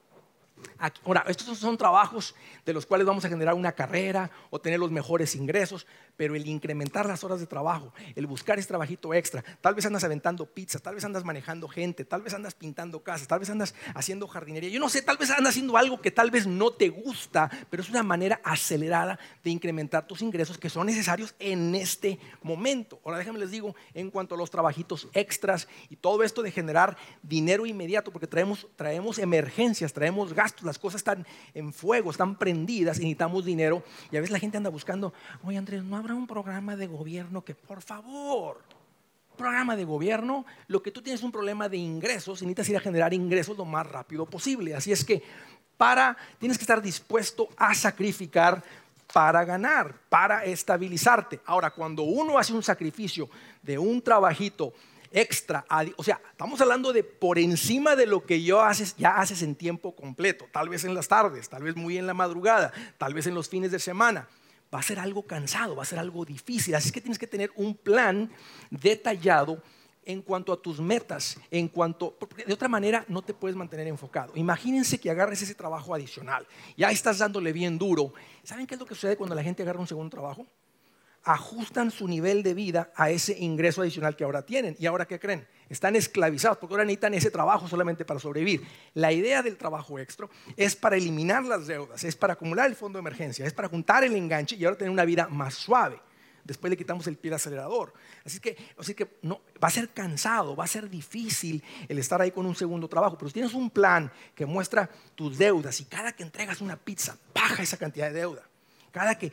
Ahora, estos son trabajos de los cuales vamos a generar una carrera o tener los mejores ingresos, pero el incrementar las horas de trabajo, el buscar ese trabajito extra, tal vez andas aventando pizzas, tal vez andas manejando gente, tal vez andas pintando casas, tal vez andas haciendo jardinería, yo no sé, tal vez andas haciendo algo que tal vez no te gusta, pero es una manera acelerada de incrementar tus ingresos que son necesarios en este momento. Ahora déjenme les digo, en cuanto a los trabajitos extras y todo esto de generar dinero inmediato, porque traemos emergencias, traemos gastos, las cosas están en fuego, están prendidas y necesitamos dinero, y a veces la gente anda buscando, oye Andrés, ¿no habrá un programa de gobierno que, por favor, programa de gobierno? Lo que tú tienes es un problema de ingresos y necesitas ir a generar ingresos lo más rápido posible. Así es que tienes que estar dispuesto a sacrificar para ganar, para estabilizarte. Ahora, cuando uno hace un sacrificio de un trabajito extra, o sea, estamos hablando de por encima de lo que ya haces en tiempo completo, tal vez en las tardes, tal vez muy en la madrugada, tal vez en los fines de semana. Va a ser algo cansado, va a ser algo difícil. Así es que tienes que tener un plan detallado en cuanto a tus metas, porque de otra manera no te puedes mantener enfocado. Imagínense que agarres ese trabajo adicional, ya estás dándole bien duro. ¿Saben qué es lo que sucede cuando la gente agarra un segundo trabajo? Ajustan su nivel de vida a ese ingreso adicional que ahora tienen. ¿Y ahora qué creen? Están esclavizados porque ahora necesitan ese trabajo solamente para sobrevivir. La idea del trabajo extra es para eliminar las deudas, es para acumular el fondo de emergencia, es para juntar el enganche y ahora tener una vida más suave. Después le quitamos el pie al acelerador. Así que no, va a ser cansado, va a ser difícil el estar ahí con un segundo trabajo. Pero si tienes un plan que muestra tus deudas y cada que entregas una pizza, baja esa cantidad de deuda. Cada que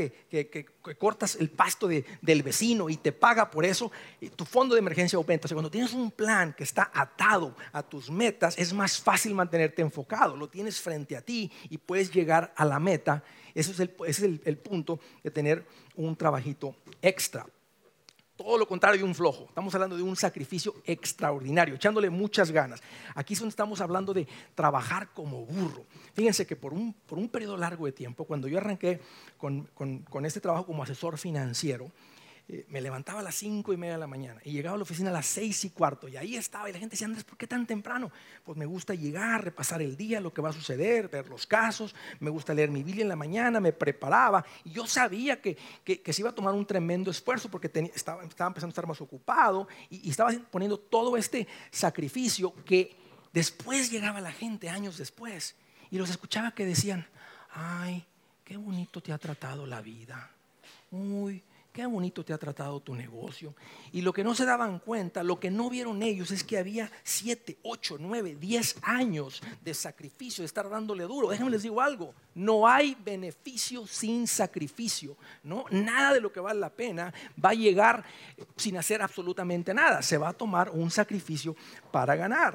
cortas el pasto del vecino y te paga por eso, tu fondo de emergencia aumenta. O sea, cuando tienes un plan que está atado a tus metas, es más fácil mantenerte enfocado. Lo tienes frente a ti y puedes llegar a la meta. Ese es el punto de tener un trabajito extra. Todo lo contrario de un flojo. Estamos hablando de un sacrificio extraordinario, echándole muchas ganas. Aquí es donde estamos hablando de trabajar como burro. Fíjense que por un periodo largo de tiempo, cuando yo arranqué con este trabajo como asesor financiero, me levantaba a las 5:30 de la mañana y llegaba a la oficina a las 6:15 y ahí estaba, y la gente decía, Andrés, ¿por qué tan temprano? Pues me gusta llegar, repasar el día, lo que va a suceder, ver los casos, me gusta leer mi Biblia en la mañana, me preparaba, y yo sabía que se iba a tomar un tremendo esfuerzo porque estaba empezando a estar más ocupado y estaba poniendo todo este sacrificio que Después llegaba la gente, años después, y los escuchaba que decían, ay, qué bonito te ha tratado la vida. Uy, qué bonito te ha tratado tu negocio. Y lo que no se daban cuenta, lo que no vieron ellos es que había 7, 8, 9, 10 años de sacrificio, de estar dándole duro. Déjenme les digo algo, no hay beneficio sin sacrificio, ¿no? Nada de lo que vale la pena va a llegar sin hacer absolutamente nada. Se va a tomar un sacrificio para ganar.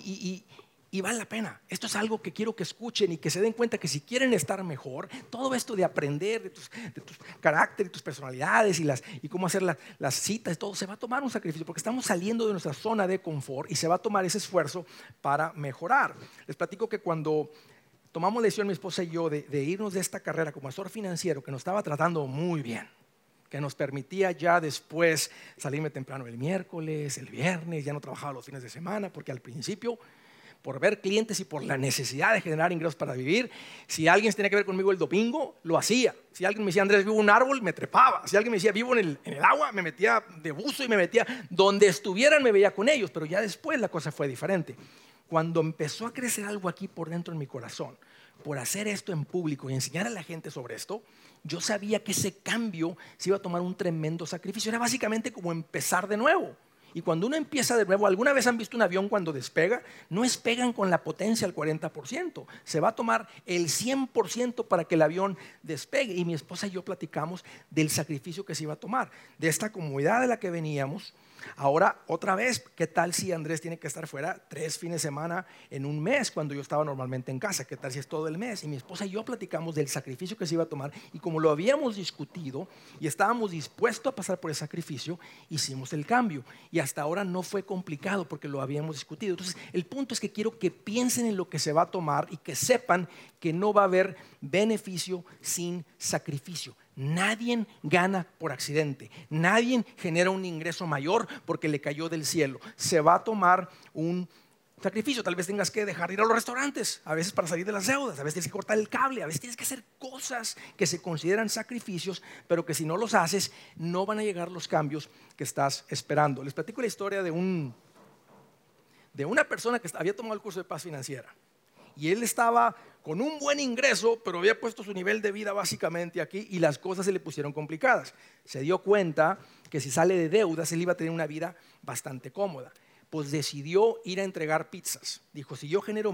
Y vale la pena. Esto es algo que quiero que escuchen y que se den cuenta que si quieren estar mejor, todo esto de aprender de tus carácter y tus personalidades y cómo hacer las citas, todo se va a tomar un sacrificio porque estamos saliendo de nuestra zona de confort y se va a tomar ese esfuerzo para mejorar. Les platico que cuando tomamos la decisión mi esposa y yo de irnos de esta carrera como asesor financiero que nos estaba tratando muy bien, que nos permitía ya después salirme temprano el miércoles, el viernes, ya no trabajaba los fines de semana porque al principio, por ver clientes y por la necesidad de generar ingresos para vivir, si alguien tenía que ver conmigo el domingo, lo hacía. Si alguien me decía, Andrés, vivo en un árbol, me trepaba. Si alguien me decía, vivo en el agua, me metía de buzo y me metía donde estuvieran, me veía con ellos. Pero ya después la cosa fue diferente. Cuando empezó a crecer algo aquí por dentro en mi corazón, por hacer esto en público y enseñar a la gente sobre esto, yo sabía que ese cambio se iba a tomar un tremendo sacrificio. Era básicamente como empezar de nuevo. Y cuando uno empieza de nuevo, ¿alguna vez han visto un avión cuando despega? No despegan con la potencia al 40%. Se va a tomar el 100% para que el avión despegue. Y mi esposa y yo platicamos del sacrificio que se iba a tomar. De esta comodidad de la que veníamos. Ahora, otra vez, ¿qué tal si Andrés tiene que estar fuera 3 fines de semana en un mes cuando yo estaba normalmente en casa? ¿Qué tal si es todo el mes? Y mi esposa y yo platicamos del sacrificio que se iba a tomar y como lo habíamos discutido y estábamos dispuestos a pasar por el sacrificio, hicimos el cambio y hasta ahora no fue complicado porque lo habíamos discutido. Entonces, el punto es que quiero que piensen en lo que se va a tomar y que sepan que no va a haber beneficio sin sacrificio. Nadie gana por accidente, nadie genera un ingreso mayor porque le cayó del cielo. Se va a tomar un sacrificio, tal vez tengas que dejar de ir a los restaurantes, a veces para salir de las deudas, a veces tienes que cortar el cable, a veces tienes que hacer cosas que se consideran sacrificios, pero que si no los haces no van a llegar los cambios que estás esperando. Les platico la historia de una persona que había tomado el curso de paz financiera. Y él estaba con un buen ingreso, pero había puesto su nivel de vida básicamente aquí y las cosas se le pusieron complicadas. Se dio cuenta que si sale de deudas, él iba a tener una vida bastante cómoda. Pues decidió ir a entregar pizzas. Dijo, si yo genero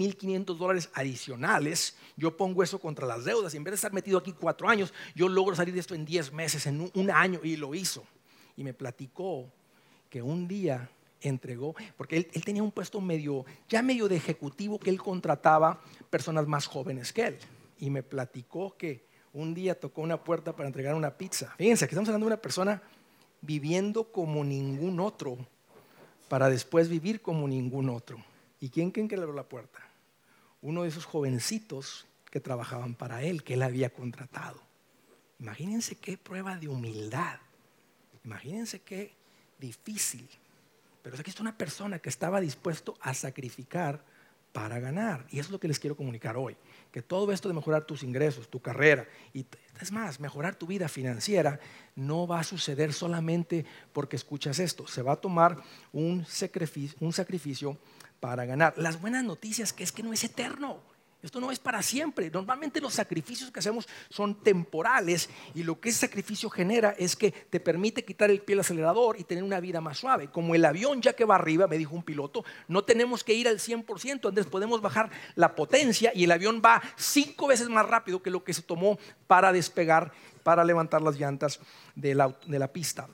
$1,500 adicionales, yo pongo eso contra las deudas. Y en vez de estar metido aquí 4 años, yo logro salir de esto en 10 meses, en un año. Y lo hizo. Y me platicó que un día entregó, porque él tenía un puesto medio de ejecutivo que él contrataba personas más jóvenes que él. Y me platicó que un día tocó una puerta para entregar una pizza. Fíjense, que estamos hablando de una persona viviendo como ningún otro para después vivir como ningún otro. ¿Y quién creen que le abrió la puerta? Uno de esos jovencitos que trabajaban para él, que él había contratado. Imagínense qué prueba de humildad. Imagínense qué difícil. Pero aquí está una persona que estaba dispuesto a sacrificar para ganar. Y eso es lo que les quiero comunicar hoy. Que todo esto de mejorar tus ingresos, tu carrera, y es más, mejorar tu vida financiera, no va a suceder solamente porque escuchas esto. Se va a tomar un sacrificio para ganar. Las buenas noticias es que no es eterno. Esto no es para siempre. Normalmente los sacrificios que hacemos son temporales y lo que ese sacrificio genera es que te permite quitar el pie al acelerador y tener una vida más suave. Como el avión ya que va arriba, me dijo un piloto, no tenemos que ir al 100%, entonces podemos bajar la potencia y el avión va 5 veces más rápido que lo que se tomó para despegar, para levantar las llantas de la pista.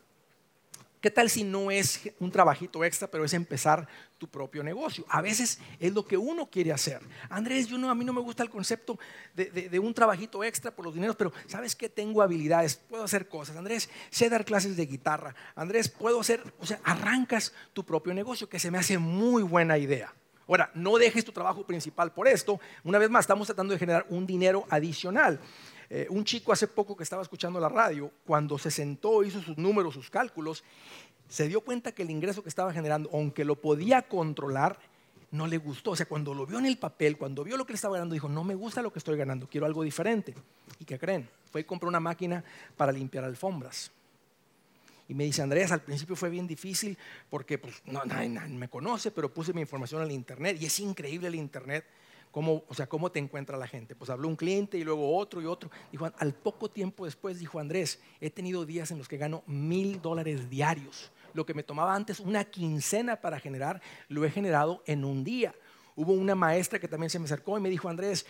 ¿Qué tal si no es un trabajito extra, pero es empezar tu propio negocio? A veces es lo que uno quiere hacer. Andrés, a mí no me gusta el concepto de un trabajito extra por los dineros, pero ¿sabes qué? Tengo habilidades, puedo hacer cosas. Andrés, sé dar clases de guitarra. Andrés, puedo hacer, arrancas tu propio negocio, que se me hace muy buena idea. Ahora, no dejes tu trabajo principal por esto. Una vez más, estamos tratando de generar un dinero adicional. Un chico hace poco que estaba escuchando la radio, cuando se sentó, hizo sus números, sus cálculos, se dio cuenta que el ingreso que estaba generando, aunque lo podía controlar, no le gustó. O sea, cuando lo vio en el papel, cuando vio lo que le estaba ganando, dijo, no me gusta lo que estoy ganando, quiero algo diferente. ¿Y qué creen? Fue y compró una máquina para limpiar alfombras. Y me dice, Andrés, al principio fue bien difícil porque pues, nadie me conoce, pero puse mi información en el internet y es increíble el internet. ¿Cómo te encuentra la gente? Pues habló un cliente y luego otro y otro. Dijo, al poco tiempo después, dijo Andrés, he tenido días en los que gano $1,000 diarios. Lo que me tomaba antes una quincena para generar, lo he generado en un día. Hubo una maestra que también se me acercó y me dijo, Andrés,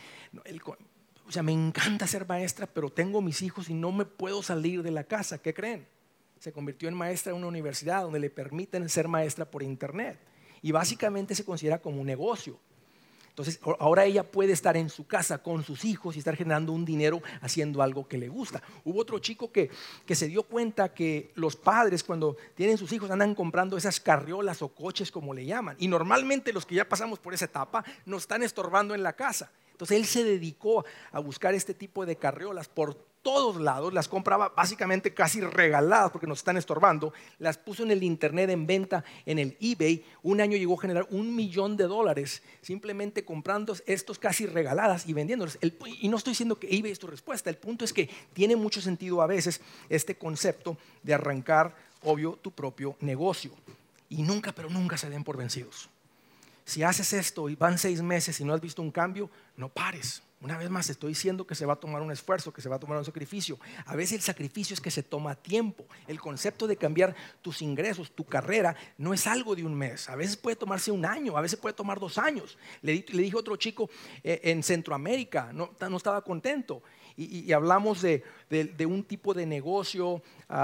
me encanta ser maestra, pero tengo mis hijos y no me puedo salir de la casa. ¿Qué creen? Se convirtió en maestra en una universidad donde le permiten ser maestra por internet. Y básicamente se considera como un negocio. Entonces, ahora ella puede estar en su casa con sus hijos y estar generando un dinero haciendo algo que le gusta. Hubo otro chico que se dio cuenta que los padres cuando tienen sus hijos andan comprando esas carriolas o coches como le llaman. Y normalmente los que ya pasamos por esa etapa nos están estorbando en la casa. Entonces él se dedicó a buscar este tipo de carriolas por todos lados, las compraba básicamente casi regaladas porque nos están estorbando, las puso en el internet en venta en el eBay. Un año llegó a generar $1,000,000 simplemente comprando estos casi regaladas y vendiéndolos. Y no estoy diciendo que eBay es tu respuesta, el punto es que tiene mucho sentido a veces este concepto de arrancar, obvio, tu propio negocio. Y nunca, pero nunca se den por vencidos. Si haces esto y van 6 meses y no has visto un cambio, no pares. Una vez más, estoy diciendo que se va a tomar un esfuerzo, que se va a tomar un sacrificio. A veces el sacrificio es que se toma tiempo. El concepto de cambiar tus ingresos, tu carrera, no es algo de un mes. A veces puede tomarse un año, a veces puede tomar 2 años. Le dije a otro chico en Centroamérica, no estaba contento. Y hablamos de un tipo de negocio,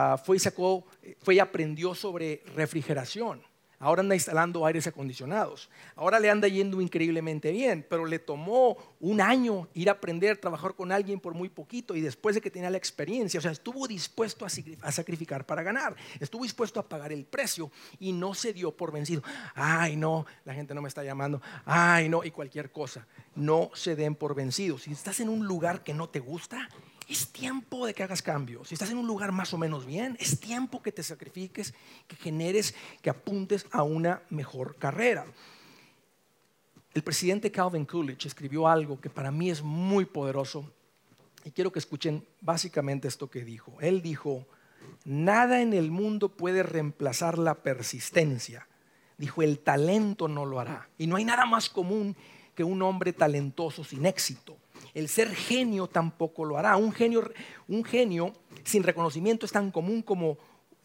fue y aprendió sobre refrigeración. Ahora anda instalando aires acondicionados. Ahora le anda yendo increíblemente bien, pero le tomó un año ir a aprender a trabajar con alguien por muy poquito y después de que tenía la experiencia, estuvo dispuesto a sacrificar para ganar, estuvo dispuesto a pagar el precio y no se dio por vencido. Ay no, la gente no me está llamando, ay no, y cualquier cosa. No se den por vencidos. Si estás en un lugar que no te gusta, es tiempo de que hagas cambios. Si estás en un lugar más o menos bien, es tiempo que te sacrifiques, que generes, que apuntes a una mejor carrera. El presidente Calvin Coolidge escribió algo que para mí es muy poderoso y quiero que escuchen básicamente esto que dijo. Él dijo, nada en el mundo puede reemplazar la persistencia. Dijo, el talento no lo hará. Y no hay nada más común que un hombre talentoso sin éxito. El ser genio tampoco lo hará. Un genio sin reconocimiento es tan común como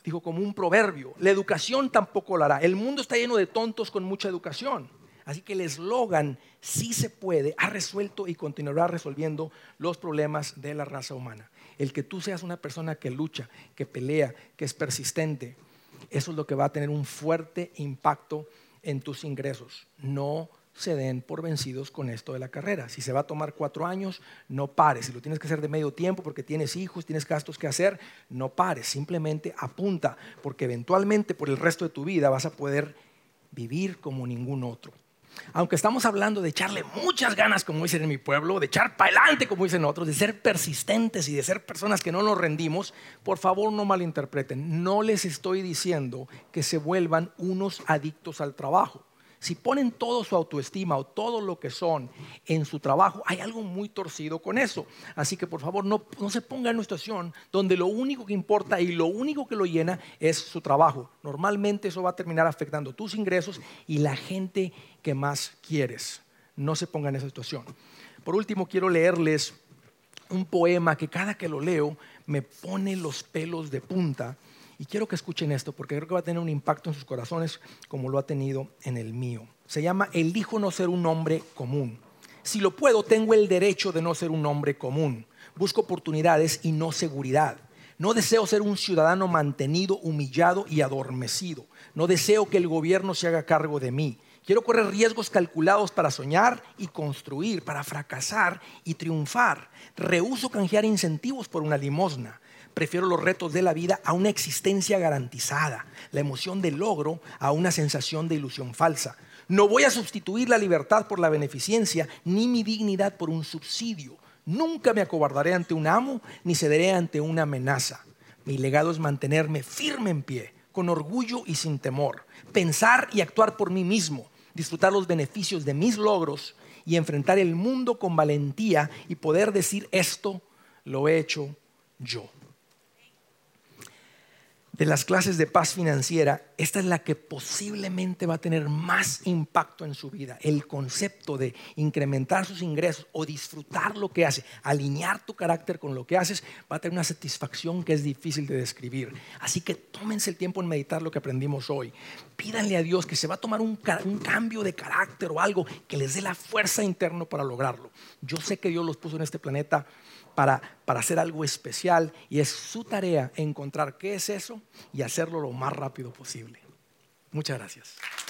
un proverbio. La educación tampoco lo hará. El mundo está lleno de tontos con mucha educación. Así que el eslogan, sí se puede, ha resuelto y continuará resolviendo los problemas de la raza humana. El que tú seas una persona que lucha, que pelea, que es persistente, eso es lo que va a tener un fuerte impacto en tus ingresos. No se den por vencidos con esto de la carrera. Si se va a tomar 4 años, no pares. Si lo tienes que hacer de medio tiempo porque tienes hijos, tienes gastos que hacer, no pares. Simplemente apunta, porque eventualmente por el resto de tu vida vas a poder vivir como ningún otro. Aunque estamos hablando de echarle muchas ganas, como dicen en mi pueblo, de echar para adelante, como dicen otros, de ser persistentes y de ser personas que no nos rendimos, por favor no malinterpreten. No les estoy diciendo que se vuelvan unos adictos al trabajo. Si ponen todo su autoestima o todo lo que son en su trabajo, hay algo muy torcido con eso. Así que por favor no se pongan en una situación donde lo único que importa y lo único que lo llena es su trabajo. Normalmente eso va a terminar afectando tus ingresos y la gente que más quieres. No se pongan en esa situación. Por último, quiero leerles un poema que cada que lo leo me pone los pelos de punta. Y quiero que escuchen esto porque creo que va a tener un impacto en sus corazones como lo ha tenido en el mío. Se llama Elijo no ser un hombre común. Si lo puedo, tengo el derecho de no ser un hombre común. Busco oportunidades y no seguridad. No deseo ser un ciudadano mantenido, humillado y adormecido. No deseo que el gobierno se haga cargo de mí. Quiero correr riesgos calculados para soñar y construir, para fracasar y triunfar. Rehúso canjear incentivos por una limosna. Prefiero los retos de la vida a una existencia garantizada, la emoción del logro a una sensación de ilusión falsa. No voy a sustituir la libertad por la beneficencia, ni mi dignidad por un subsidio. Nunca me acobardaré ante un amo, ni cederé ante una amenaza. Mi legado es mantenerme firme en pie, con orgullo y sin temor. Pensar y actuar por mí mismo, disfrutar los beneficios de mis logros y enfrentar el mundo con valentía y poder decir esto lo he hecho yo. de las clases de paz financiera, esta es la que posiblemente va a tener más impacto en su vida. El concepto de incrementar sus ingresos o disfrutar lo que hace, alinear tu carácter con lo que haces, va a tener una satisfacción que es difícil de describir. Así que tómense el tiempo en meditar lo que aprendimos hoy. Pídanle a Dios que se va a tomar un cambio de carácter o algo que les dé la fuerza interna para lograrlo. Yo sé que Dios los puso en este planeta para hacer algo especial, y es su tarea encontrar qué es eso y hacerlo lo más rápido posible. Muchas gracias.